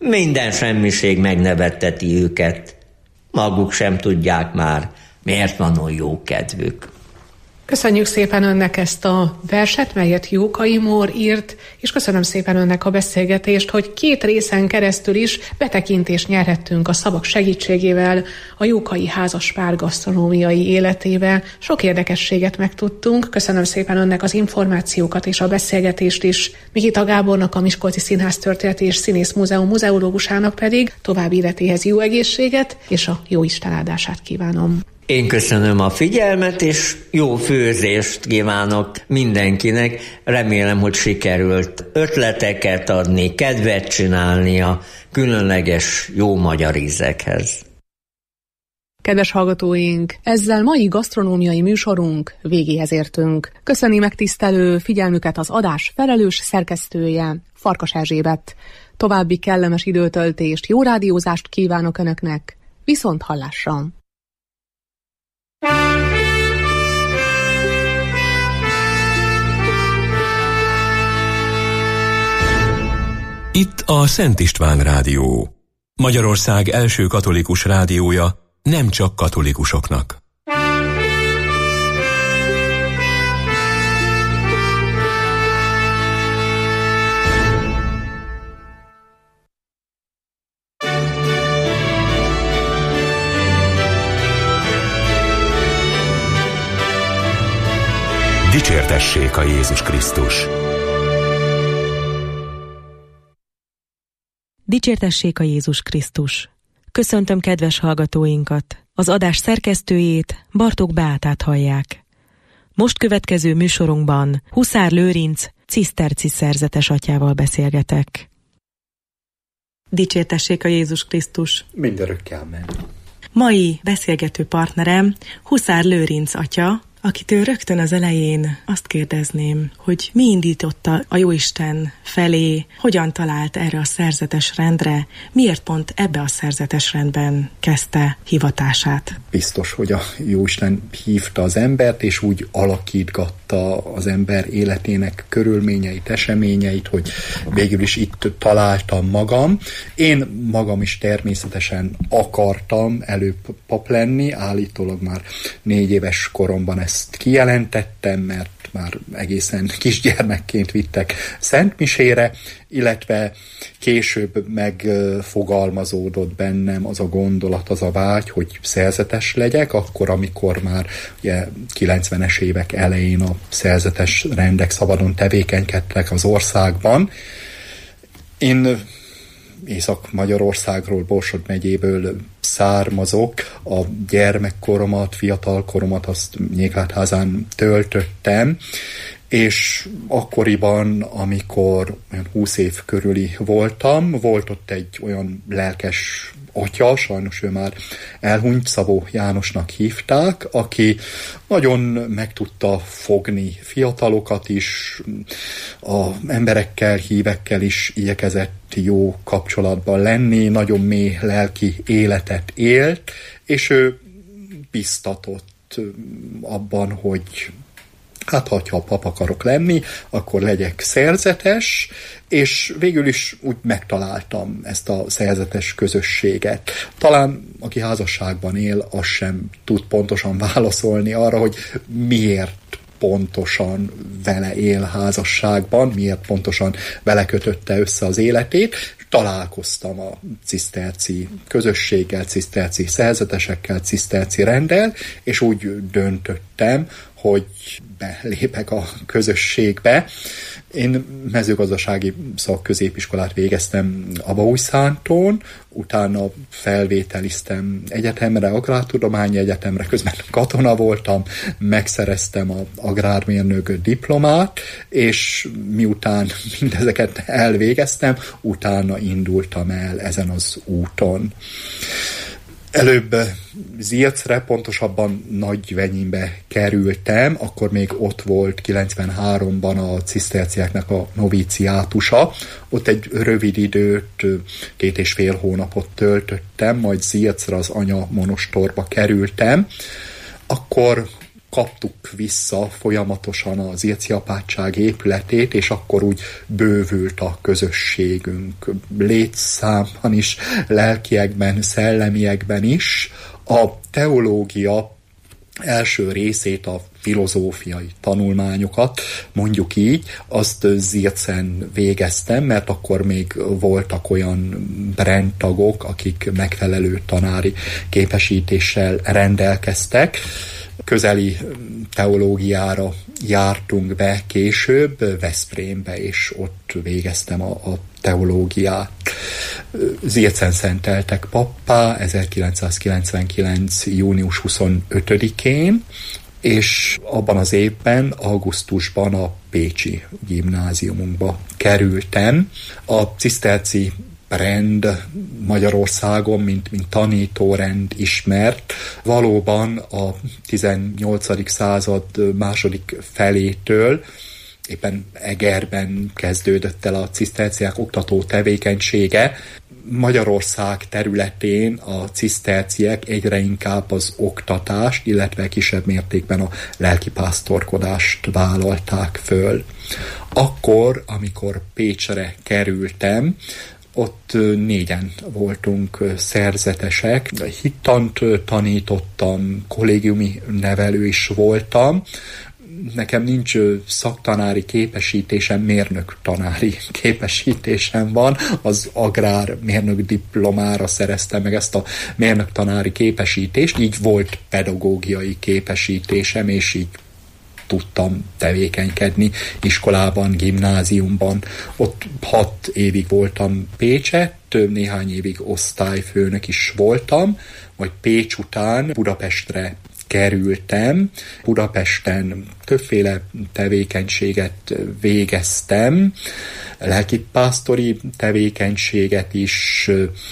Minden semmiség megnevetteti őket. Maguk sem tudják már, miért van olyan jó kedvük. Köszönjük szépen önnek ezt a verset, melyet Jókai Mór írt, és köszönöm szépen önnek a beszélgetést, hogy két részen keresztül is betekintést nyerhettünk a szavak segítségével a Jókai házaspár gasztronómiai életébe. Sok érdekességet megtudtunk. Köszönöm szépen önnek az információkat és a beszélgetést is. Mikita Gábornak, a Miskolci Színház Történeti és Színész Múzeum muzeológusának pedig további életéhez jó egészséget és a jó Isten áldását kívánom. Én köszönöm a figyelmet, és jó főzést kívánok mindenkinek. Remélem, hogy sikerült ötleteket adni, kedvet csinálni a különleges jó magyar ízekhez. Kedves hallgatóink, ezzel mai gasztronómiai műsorunk végéhez értünk. Köszöni megtisztelő figyelmüket az adás felelős szerkesztője, Farkas Erzsébet. További kellemes időtöltést, jó rádiózást kívánok Önöknek. Viszont hallásra! Itt a Szent István Rádió, Magyarország első katolikus rádiója, nem csak katolikusoknak. Dicsértessék a Jézus Krisztus! Dicsértessék a Jézus Krisztus! Köszöntöm kedves hallgatóinkat! Az adás szerkesztőjét, Bartók Beátát hallják. Most következő műsorunkban Huszár Lőrinc ciszterci szerzetes atyával beszélgetek. Dicsértessék a Jézus Krisztus! Mindörökké amen! Mai beszélgető partnerem Huszár Lőrinc atya, akitől rögtön az elején azt kérdezném, hogy mi indította a Jóisten felé, hogyan talált erre a szerzetes rendre, miért pont ebbe a szerzetes rendben kezdte hivatását? Biztos, hogy a Jóisten hívta az embert, és úgy alakítgatta az ember életének körülményeit, eseményeit, hogy végül is itt találtam magam. Én magam is természetesen akartam előbb pap lenni, állítólag már négy éves koromban ezt kijelentettem, mert már egészen kisgyermekként vittek szentmisére, illetve később megfogalmazódott bennem az a gondolat, az a vágy, hogy szerzetes legyek, akkor, amikor már ugye kilencvenes évek elején a szerzetes rendek szabadon tevékenykedtek az országban. Én Észak-Magyarországról, Borsod megyéből származok, a gyermekkoromat, fiatalkoromat azt Nyéglátházán töltöttem, és akkoriban, amikor olyan húsz év körüli voltam, volt ott egy olyan lelkes atya, sajnos ő már elhunyt, Szabó Jánosnak hívták, aki nagyon meg tudta fogni fiatalokat is, az emberekkel, hívekkel is igyekezett jó kapcsolatban lenni, nagyon mély lelki életet élt, és ő biztatott abban, hogy hát, ha pap akarok lenni, akkor legyek szerzetes, és végül is úgy megtaláltam ezt a szerzetes közösséget. Talán aki házasságban él, az sem tud pontosan válaszolni arra, hogy miért pontosan vele él házasságban, miért pontosan vele kötötte össze az életét. Találkoztam a ciszterci közösséggel, ciszterci szerzetesekkel, ciszterci renddel, és úgy döntöttem, hogy belépek a közösségbe. Én mezőgazdasági szakközépiskolát végeztem Abaújszántón, utána felvételiztem egyetemre, agrártudományi egyetemre, közben katona voltam, megszereztem az agrármérnök diplomát, és miután mindezeket elvégeztem, utána indultam el ezen az úton. Előbb Zilcre, pontosabban Nagyvenyinbe kerültem, akkor még ott volt kilencvenháromban a ciszterciáknak a novíciátusa. Ott egy rövid időt, két és fél hónapot töltöttem, majd Zilcre az anya monostorba kerültem. Akkor kaptuk vissza folyamatosan az Ilci apátság épületét, és akkor úgy bővült a közösségünk létszámban is, lelkiekben, szellemiekben is. A teológia első részét, a filozófiai tanulmányokat, mondjuk így, azt Zilcen végeztem, mert akkor még voltak olyan brandtagok, akik megfelelő tanári képesítéssel rendelkeztek. Közeli teológiára jártunk be később, Veszprémbe, és ott végeztem a, a teológiát. Zilcen szenteltek pappá ezerkilencszázkilencvenkilenc. június huszonötödikén, és abban az évben, augusztusban a pécsi gimnáziumunkba kerültem. A ciszterci rend Magyarországon, mint, mint tanítórend ismert. Valóban a tizennyolcadik század második felétől éppen Egerben kezdődött el a ciszterciák oktató tevékenysége. Magyarország területén a ciszterciek egyre inkább az oktatást, illetve kisebb mértékben a lelkipásztorkodást vállalták föl. Akkor, amikor Pécsre kerültem, ott négyen voltunk szerzetesek. Hittant tanítottam, kollégiumi nevelő is voltam. Nekem nincs szaktanári képesítésem, mérnök tanári képesítésem van. Az agrármérnök diplomára szereztem meg ezt a mérnök tanári képesítést. Így volt pedagógiai képesítésem, és így tudtam tevékenykedni iskolában, gimnáziumban. Ott hat évig voltam Pécsett, néhány évig osztályfőnök is voltam, majd Pécs után Budapestre kerültem. Budapesten többféle tevékenységet végeztem, lelkipásztori tevékenységet is,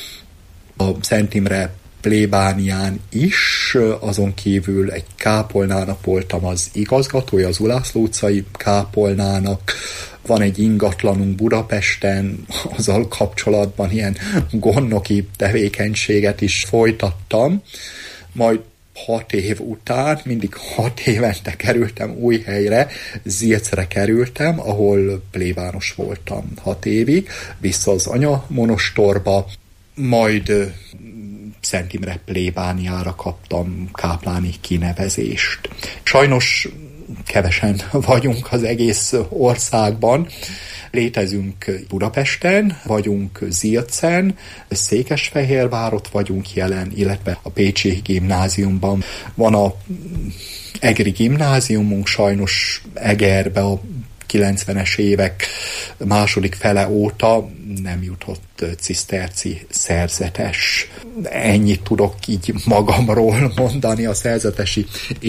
a Szent Imre plébánián is, azon kívül egy kápolnának voltam az igazgatója, az Ulászló utcai kápolnának. Van egy ingatlanunk Budapesten, azzal kapcsolatban ilyen gondnoki tevékenységet is folytattam. Majd hat év után, mindig hat évente kerültem új helyre, Zilcre kerültem, ahol plébános voltam hat évig, vissza az anyamonostorba, majd Szent Imre plébániára kaptam kápláni kinevezést. Sajnos kevesen vagyunk az egész országban. Létezünk Budapesten, vagyunk Zilcen, Székesfehérvárot vagyunk jelen, illetve a pécsi gimnáziumban. Van a egri gimnáziumunk, sajnos Egerbe a kilencvenes évek második fele óta nem jutott ciszterci szerzetes. Ennyit tudok így magamról mondani a szerzetesi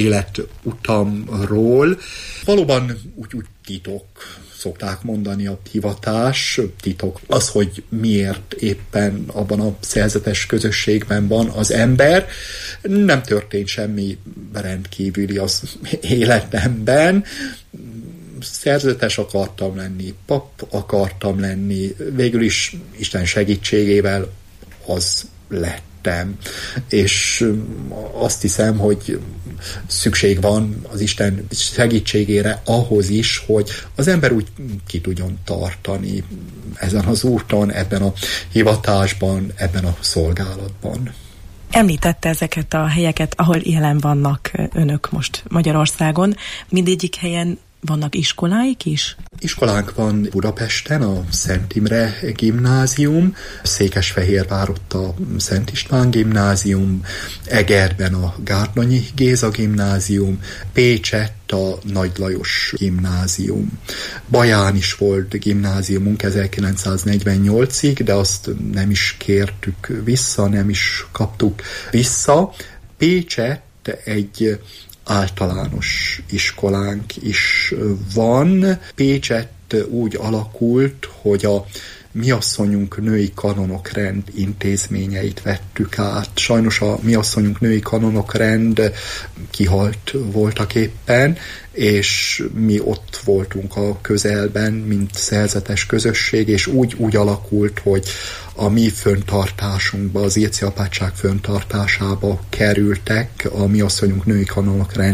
életutamról. Valóban úgy, úgy titok, szokták mondani a hivatás, titok az, hogy miért éppen abban a szerzetes közösségben van az ember. Nem történt semmi rendkívüli az életemben. Szerzetes akartam lenni, pap akartam lenni, végül is Isten segítségével az lettem. És azt hiszem, hogy szükség van az Isten segítségére ahhoz is, hogy az ember úgy ki tudjon tartani ezen az úton, ebben a hivatásban, ebben a szolgálatban. Említette ezeket a helyeket, ahol jelen vannak önök most Magyarországon. Mindegyik helyen vannak iskoláik is? Iskolánk van Budapesten, a Szent Imre gimnázium, Székesfehérvár ott a Szent István gimnázium, Egerben a Gárdonyi Géza gimnázium, Pécsett a Nagy Lajos gimnázium. Baján is volt gimnáziumunk ezerkilencszáznegyvennyolcig, de azt nem is kértük vissza, nem is kaptuk vissza. Pécsett egy általános iskolánk is van. Pécsett úgy alakult, hogy a miasszonyunk női kanonokrend intézményeit vettük át. Sajnos a miasszonyunk női kanonokrend kihalt voltak éppen, és mi ott voltunk a közelben, mint szerzetes közösség, és úgy, úgy alakult, hogy a mi föntartásunkba, az Ilci apátság föntartásába kerültek a miasszonyunk női kanonokrend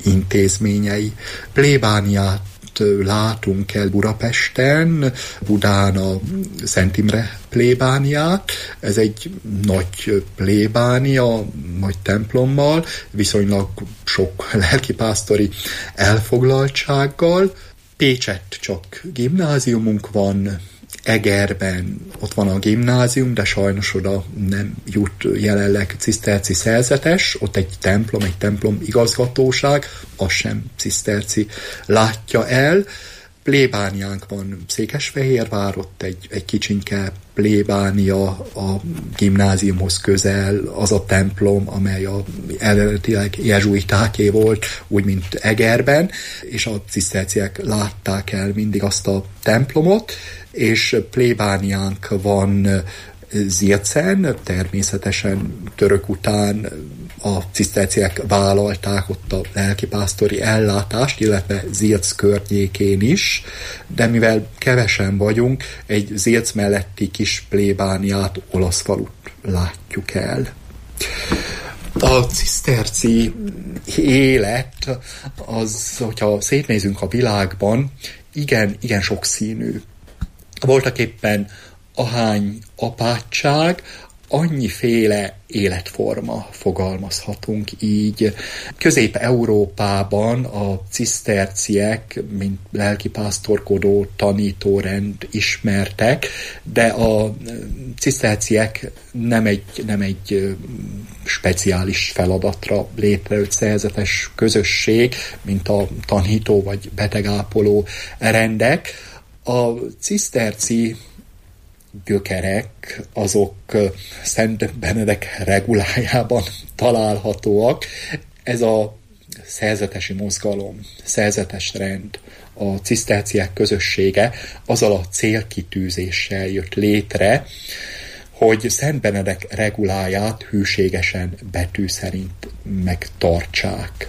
intézményei. Plébániát látunk el Budapesten, Budán a Szent Imre plébániát. Ez egy nagy plébánia, nagy templommal, viszonylag sok lelkipásztori elfoglaltsággal. Pécsett csak gimnáziumunk van, Egerben ott van a gimnázium, de sajnos oda nem jut jelenleg ciszterci szerzetes, ott egy templom, egy templom igazgatóság, az sem ciszterci látja el. Plébániánk van Székesfehérvár, ott egy, egy kicsinke plébánia, a gimnáziumhoz közel, az a templom, amely a eredetileg jezsuitáké volt, úgy, mint Egerben, és a ciszterciek látták el mindig azt a templomot, és plébániánk van Zircen, természetesen török után a ciszterciek vállalták ott a lelkipásztori ellátást, illetve Zirc környékén is, de mivel kevesen vagyunk, egy Zirc melletti kis plébániát, olasz falut látjuk el. A ciszterci élet, az, hogyha szétnézünk a világban, igen, igen sokszínű. Voltak éppen ahány apátság, annyiféle életforma, fogalmazhatunk így. Közép-Európában a ciszterciek, mint lelkipásztorkodó tanítórend ismertek, de a ciszterciek nem egy, nem egy speciális feladatra létrejött szerzetes közösség, mint a tanító vagy betegápoló rendek. A ciszterci gyökerek azok Szent Benedek regulájában találhatóak. Ez a szerzetesi mozgalom, szerzetes rend, a ciszterciek közössége azzal a célkitűzéssel jött létre, hogy Szent Benedek reguláját hűségesen betű szerint megtartsák.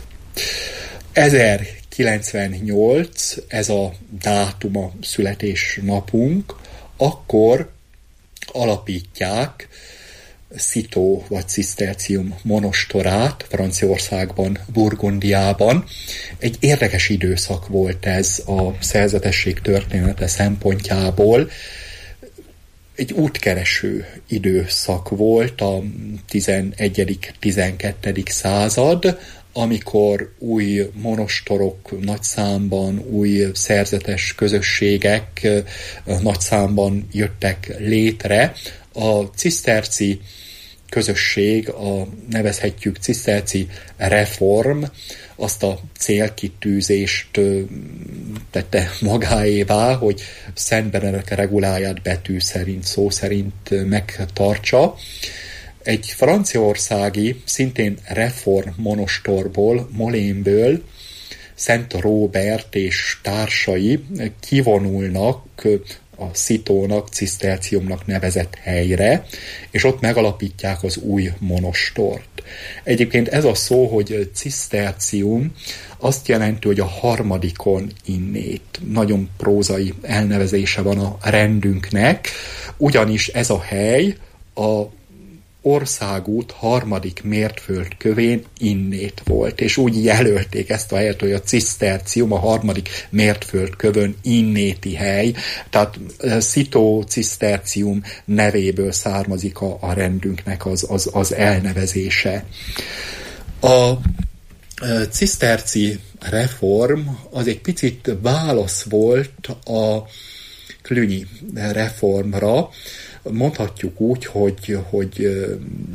ezerkilencvennyolc, ez a dátum, a születésnapunk, akkor alapítják Citeaux vagy Cisztercium monostorát Franciaországban, Burgundiában. Egy érdekes időszak volt ez a szerzetesség története szempontjából. Egy útkereső időszak volt a tizenegyedik-tizenkettedik század, amikor új monostorok nagy számban, új szerzetes közösségek nagy számban jöttek létre. A ciszterci közösség, a nevezhetjük ciszterci reform, azt a célkitűzést tette magáévá, hogy Szent Benedek reguláját betű szerint, szó szerint megtartsa. Egy franciaországi, szintén reform monostorból, Molénből Szent Róbert és társai kivonulnak a Citeauxnak, Ciszterciumnak nevezett helyre, és ott megalapítják az új monostort. Egyébként ez a szó, hogy Cisztercium, azt jelenti, hogy a harmadikon innét. Nagyon prózai elnevezése van a rendünknek, ugyanis ez a hely a országút harmadik mértföldkövén innét volt, és úgy jelölték ezt a helyet, hogy a Cisztercium a harmadik mértföldkövön innéti hely, tehát Citeaux Cisztercium nevéből származik a, a rendünknek az, az, az elnevezése. A ciszterci reform az egy picit válasz volt a Cluny reformra, mondhatjuk úgy, hogy, hogy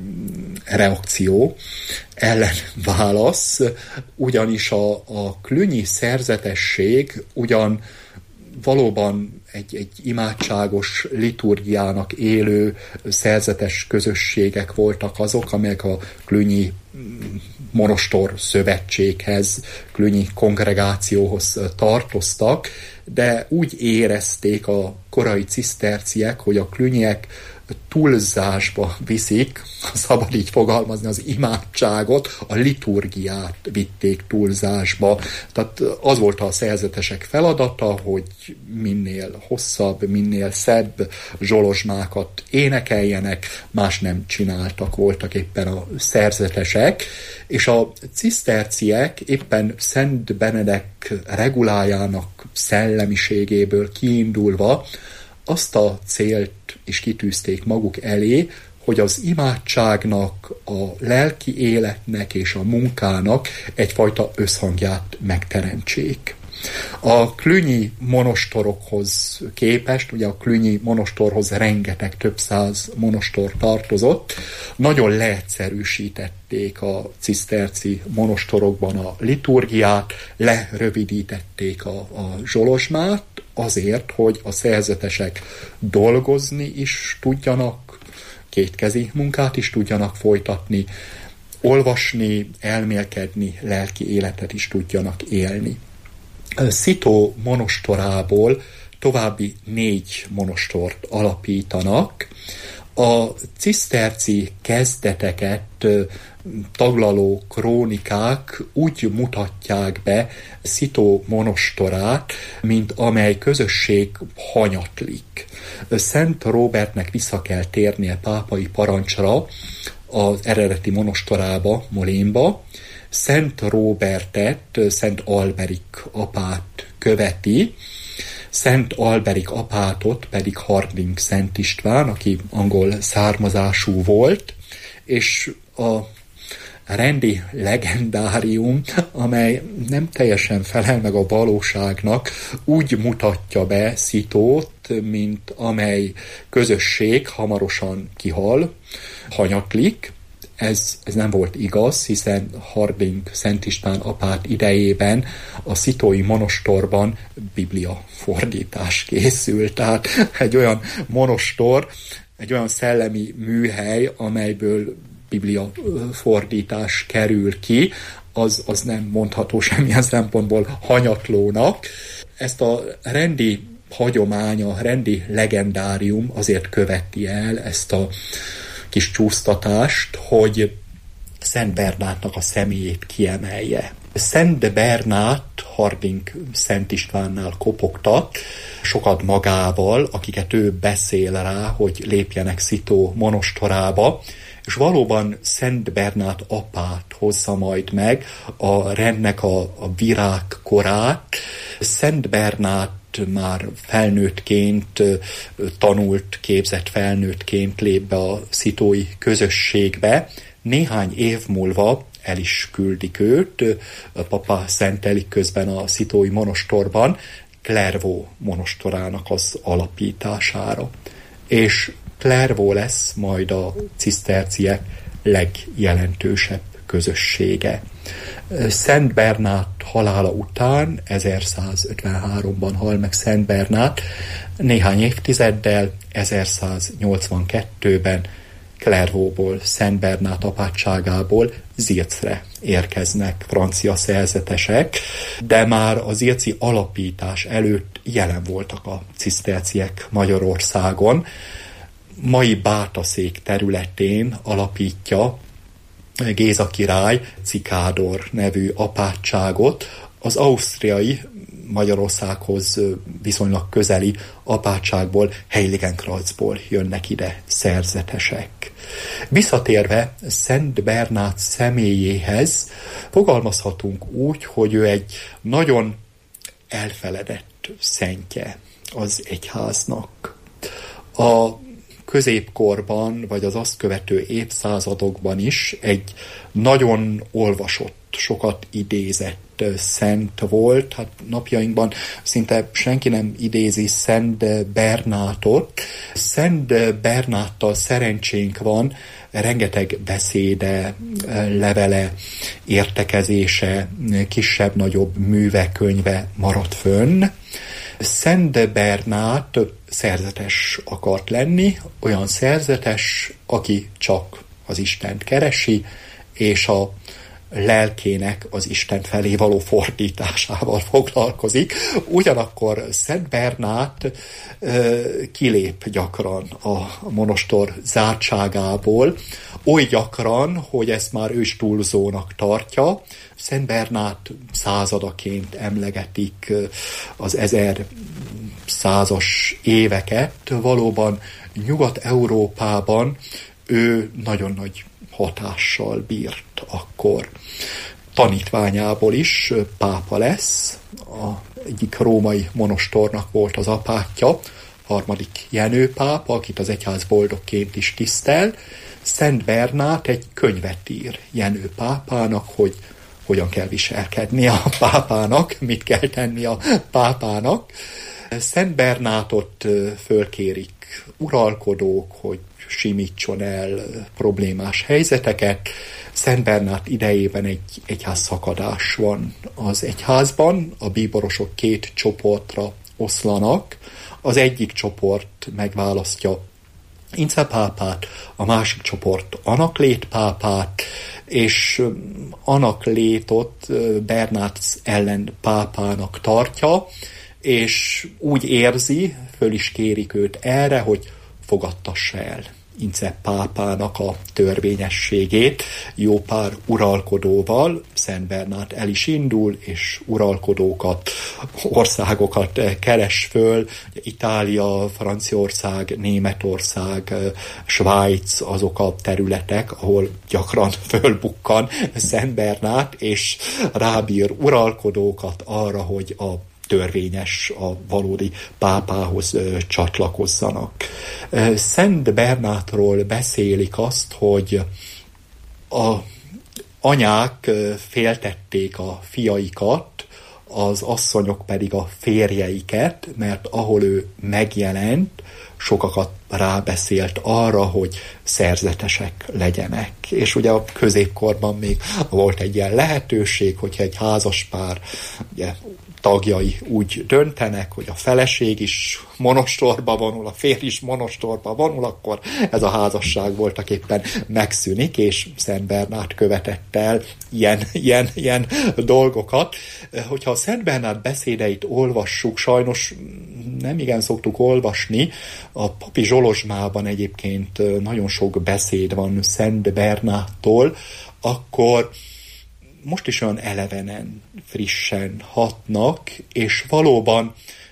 reakció, ellenválasz, ugyanis a, a Cluny szerzetesség ugyan valóban egy, egy imádságos liturgiának élő szerzetes közösségek voltak azok, amelyek a Cluny monostor szövetséghez, Cluny kongregációhoz tartoztak, de úgy érezték a korai ciszterciek, hogy a clunyiek túlzásba viszik, szabad így fogalmazni, az imádságot, a liturgiát vitték túlzásba. Tehát az volt a szerzetesek feladata, hogy minél hosszabb, minél szebb zsolozsmákat énekeljenek, más nem csináltak, voltak éppen a szerzetesek, és a ciszterciek éppen Szent Benedek regulájának szellemiségéből kiindulva azt a célt is kitűzték maguk elé, hogy az imádságnak, a lelki életnek és a munkának egyfajta összhangját megteremtsék. A klünyi monostorokhoz képest, ugye a klünyi monostorhoz rengeteg, több száz monostor tartozott, nagyon leegyszerűsítették a ciszterci monostorokban a liturgiát, lerövidítették a, a zsolozsmát, azért, hogy a szerzetesek dolgozni is tudjanak, kétkezi munkát is tudjanak folytatni, olvasni, elmélkedni, lelki életet is tudjanak élni. Szitó monostorából további négy monostort alapítanak. A ciszterci kezdeteket taglaló krónikák úgy mutatják be Szitó monostorát, mint amely közösség hanyatlik. Szent Róbertnek vissza kell térnie pápai parancsra az eredeti monostorába, Molénba. Szent Róbertet Szent Alberik apát követi, Szent Alberik apátot pedig Harding Szent István, aki angol származású volt, és a rendi legendárium, amely nem teljesen felel meg a valóságnak, úgy mutatja be Szitót, mint amely közösség hamarosan kihal, hanyatlik. Ez, ez nem volt igaz, hiszen Harding Szent István apát idejében a szitói monostorban biblia fordítás készült. Tehát egy olyan monostor, egy olyan szellemi műhely, amelyből biblia fordítás kerül ki, az, az nem mondható semmilyen szempontból hanyatlónak. Ezt a rendi hagyomány, a rendi legendárium azért követi el ezt a kis csúsztatást, hogy Szent Bernátnak a személyét kiemelje. Szent Bernát Harding Szent Istvánnál kopogtat, sokat magával, akiket ő beszél rá, hogy lépjenek Szitó monostorába, és valóban Szent Bernát apát hozza majd meg a rendnek a, a virágkorát. Szent Bernát már felnőttként tanult, képzett felnőttként lép be a szitói közösségbe. Néhány év múlva el is küldik őt, a papa szentelik közben a szitói monostorban, Clairvaux monostorának az alapítására. És Clairvaux lesz majd a ciszterciek legjelentősebb közössége. Szent Bernát halála után, ezerszázötvenháromban hal meg Szent Bernát, néhány évtizeddel, ezerszáznyolcvankettőben Clairvauxból, Szent Bernát apátságából Zircre érkeznek francia szerzetesek, de már az zirci alapítás előtt jelen voltak a ciszterciek Magyarországon. Mai Bátaszék területén alapítja Géza király Cikádor nevű apátságot, az ausztriai Magyarországhoz viszonylag közeli apátságból, Heiligenkreuzból jönnek ide szerzetesek. Visszatérve Szent Bernát személyéhez, fogalmazhatunk úgy, hogy ő egy nagyon elfeledett szentje az egyháznak. A középkorban, vagy az azt követő évszázadokban is egy nagyon olvasott, sokat idézett szent volt. Hát napjainkban szinte senki nem idézi Szent Bernátot. Szent Bernáttal szerencsénk van, rengeteg beszéde, levele, értekezése, kisebb-nagyobb műve, könyve maradt fönn. Szent Bernát szerzetes akart lenni, olyan szerzetes, aki csak az Istent keresi, és a lelkének az Isten felé való fordításával foglalkozik. Ugyanakkor Szent Bernát kilép gyakran a monostor zártságából, oly gyakran, hogy ezt már ő is túlzónak tartja. Szent Bernát századaként emlegetik az ezer százas éveket. Valóban Nyugat-Európában ő nagyon nagy hatással bírt akkor. Tanítványából is pápa lesz, a egyik római monostornak volt az apátja, harmadik Jenő pápa, akit az egyház boldogként is tisztel. Szent Bernát egy könyvet ír Jenő pápának, hogy hogyan kell viselkedni a pápának, mit kell tenni a pápának. Szent Bernátot fölkérik uralkodók, hogy simítson el problémás helyzeteket. Szent Bernát idejében egy egyház szakadás van az egyházban, a bíborosok két csoportra oszlanak. Az egyik csoport megválasztja Ince pápát, a másik csoport Anaklét pápát, és Anaklétot Bernát ellen pápának tartja, és úgy érzi, föl is kérik őt erre, hogy fogadtassa el Ince pápának a törvényességét. Jó pár uralkodóval Szent Bernát el is indul, és uralkodókat, országokat keres föl. Itália, Franciaország, Németország, Svájc azok a területek, ahol gyakran fölbukkan Szent Bernát, és rábír uralkodókat arra, hogy a törvényes, a valódi pápához ö, csatlakozzanak. Szent Bernátról beszélik azt, hogy a anyák féltették a fiaikat, az asszonyok pedig a férjeiket, mert ahol ő megjelent, sokakat rábeszélt arra, hogy szerzetesek legyenek. És ugye a középkorban még volt egy ilyen lehetőség, hogyha egy házaspár ugye, tagjai úgy döntenek, hogy a feleség is monostorba vonul, a férj is monostorba vonul, akkor ez a házasság voltak éppen megszűnik, és Szent Bernát követett el ilyen, ilyen, ilyen dolgokat. Hogyha a Szent Bernát beszédeit olvassuk, sajnos nem igen szoktuk olvasni, a papi zsolozsmában egyébként nagyon sok beszéd van Szent Bernáttól, akkor most is olyan elevenen, frissen hatnak, és valóban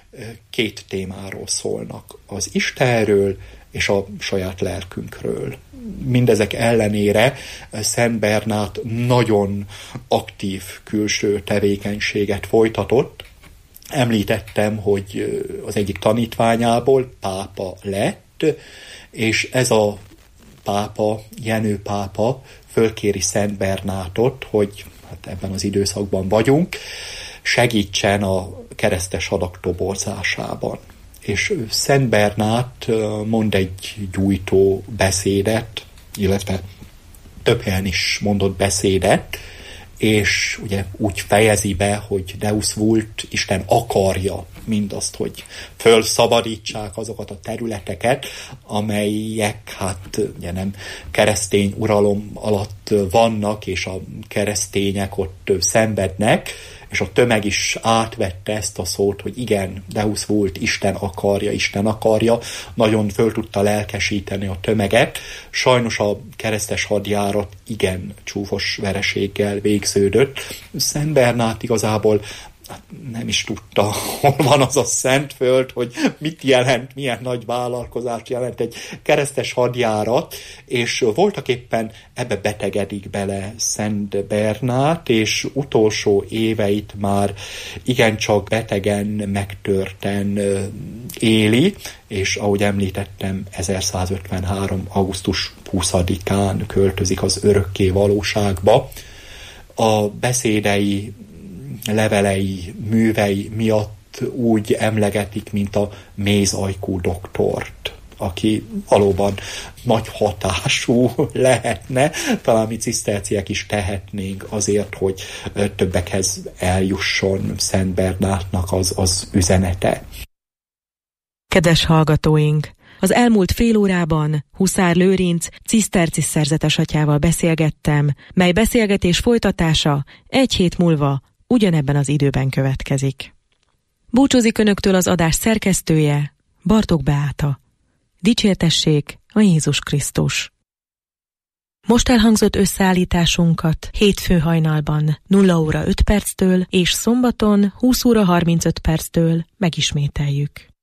két témáról szólnak. Az Istenről és a saját lelkünkről. Mindezek ellenére Szent Bernát nagyon aktív külső tevékenységet folytatott. Említettem, hogy az egyik tanítványából pápa lett, és ez a pápa, Jenő pápa fölkéri Szent Bernátot, hogy hát ebben az időszakban vagyunk, segítsen a keresztes hadak toborzásában. És Szent Bernát mond egy gyújtó beszédet, illetve több helyen is mondott beszédet, és ugye úgy fejezi be, hogy Deus vult, Isten akarja mindazt, hogy fölszabadítsák azokat a területeket, amelyek hát ugye nem keresztény uralom alatt vannak, és a keresztények ott szenvednek, és a tömeg is átvette ezt a szót, hogy igen, Deus vult, Isten akarja, Isten akarja, nagyon föl tudta lelkesíteni a tömeget. Sajnos a keresztes hadjárat igen csúfos vereséggel végződött. Szent Bernát igazából nem is tudta, hol van az a Szentföld, hogy mit jelent, milyen nagy vállalkozást jelent egy keresztes hadjárat, és voltak éppen ebbe betegedik bele Szent Bernát, és utolsó éveit már igencsak betegen, megtörten éli, és ahogy említettem, ezerszázötvenhárom. augusztus huszadikán költözik az örökké valóságba. A beszédei, levelei, művei miatt úgy emlegetik, mint a mézajkú doktort, aki valóban nagy hatású lehetne, talán mi ciszterciek is tehetnénk azért, hogy többekhez eljusson Szent Bernátnak az, az üzenete. Kedves hallgatóink! Az elmúlt fél órában Huszár Lőrinc cisztercis szerzetes atyával beszélgettem, mely beszélgetés folytatása egy hét múlva ugyanebben az időben következik. Búcsúzik önöktől az adás szerkesztője, Bartók Beáta. Dicsértessék a Jézus Krisztus! Most elhangzott összeállításunkat hétfő hajnalban nulla óra öt perctől és szombaton húsz óra harmincöt perctől megismételjük.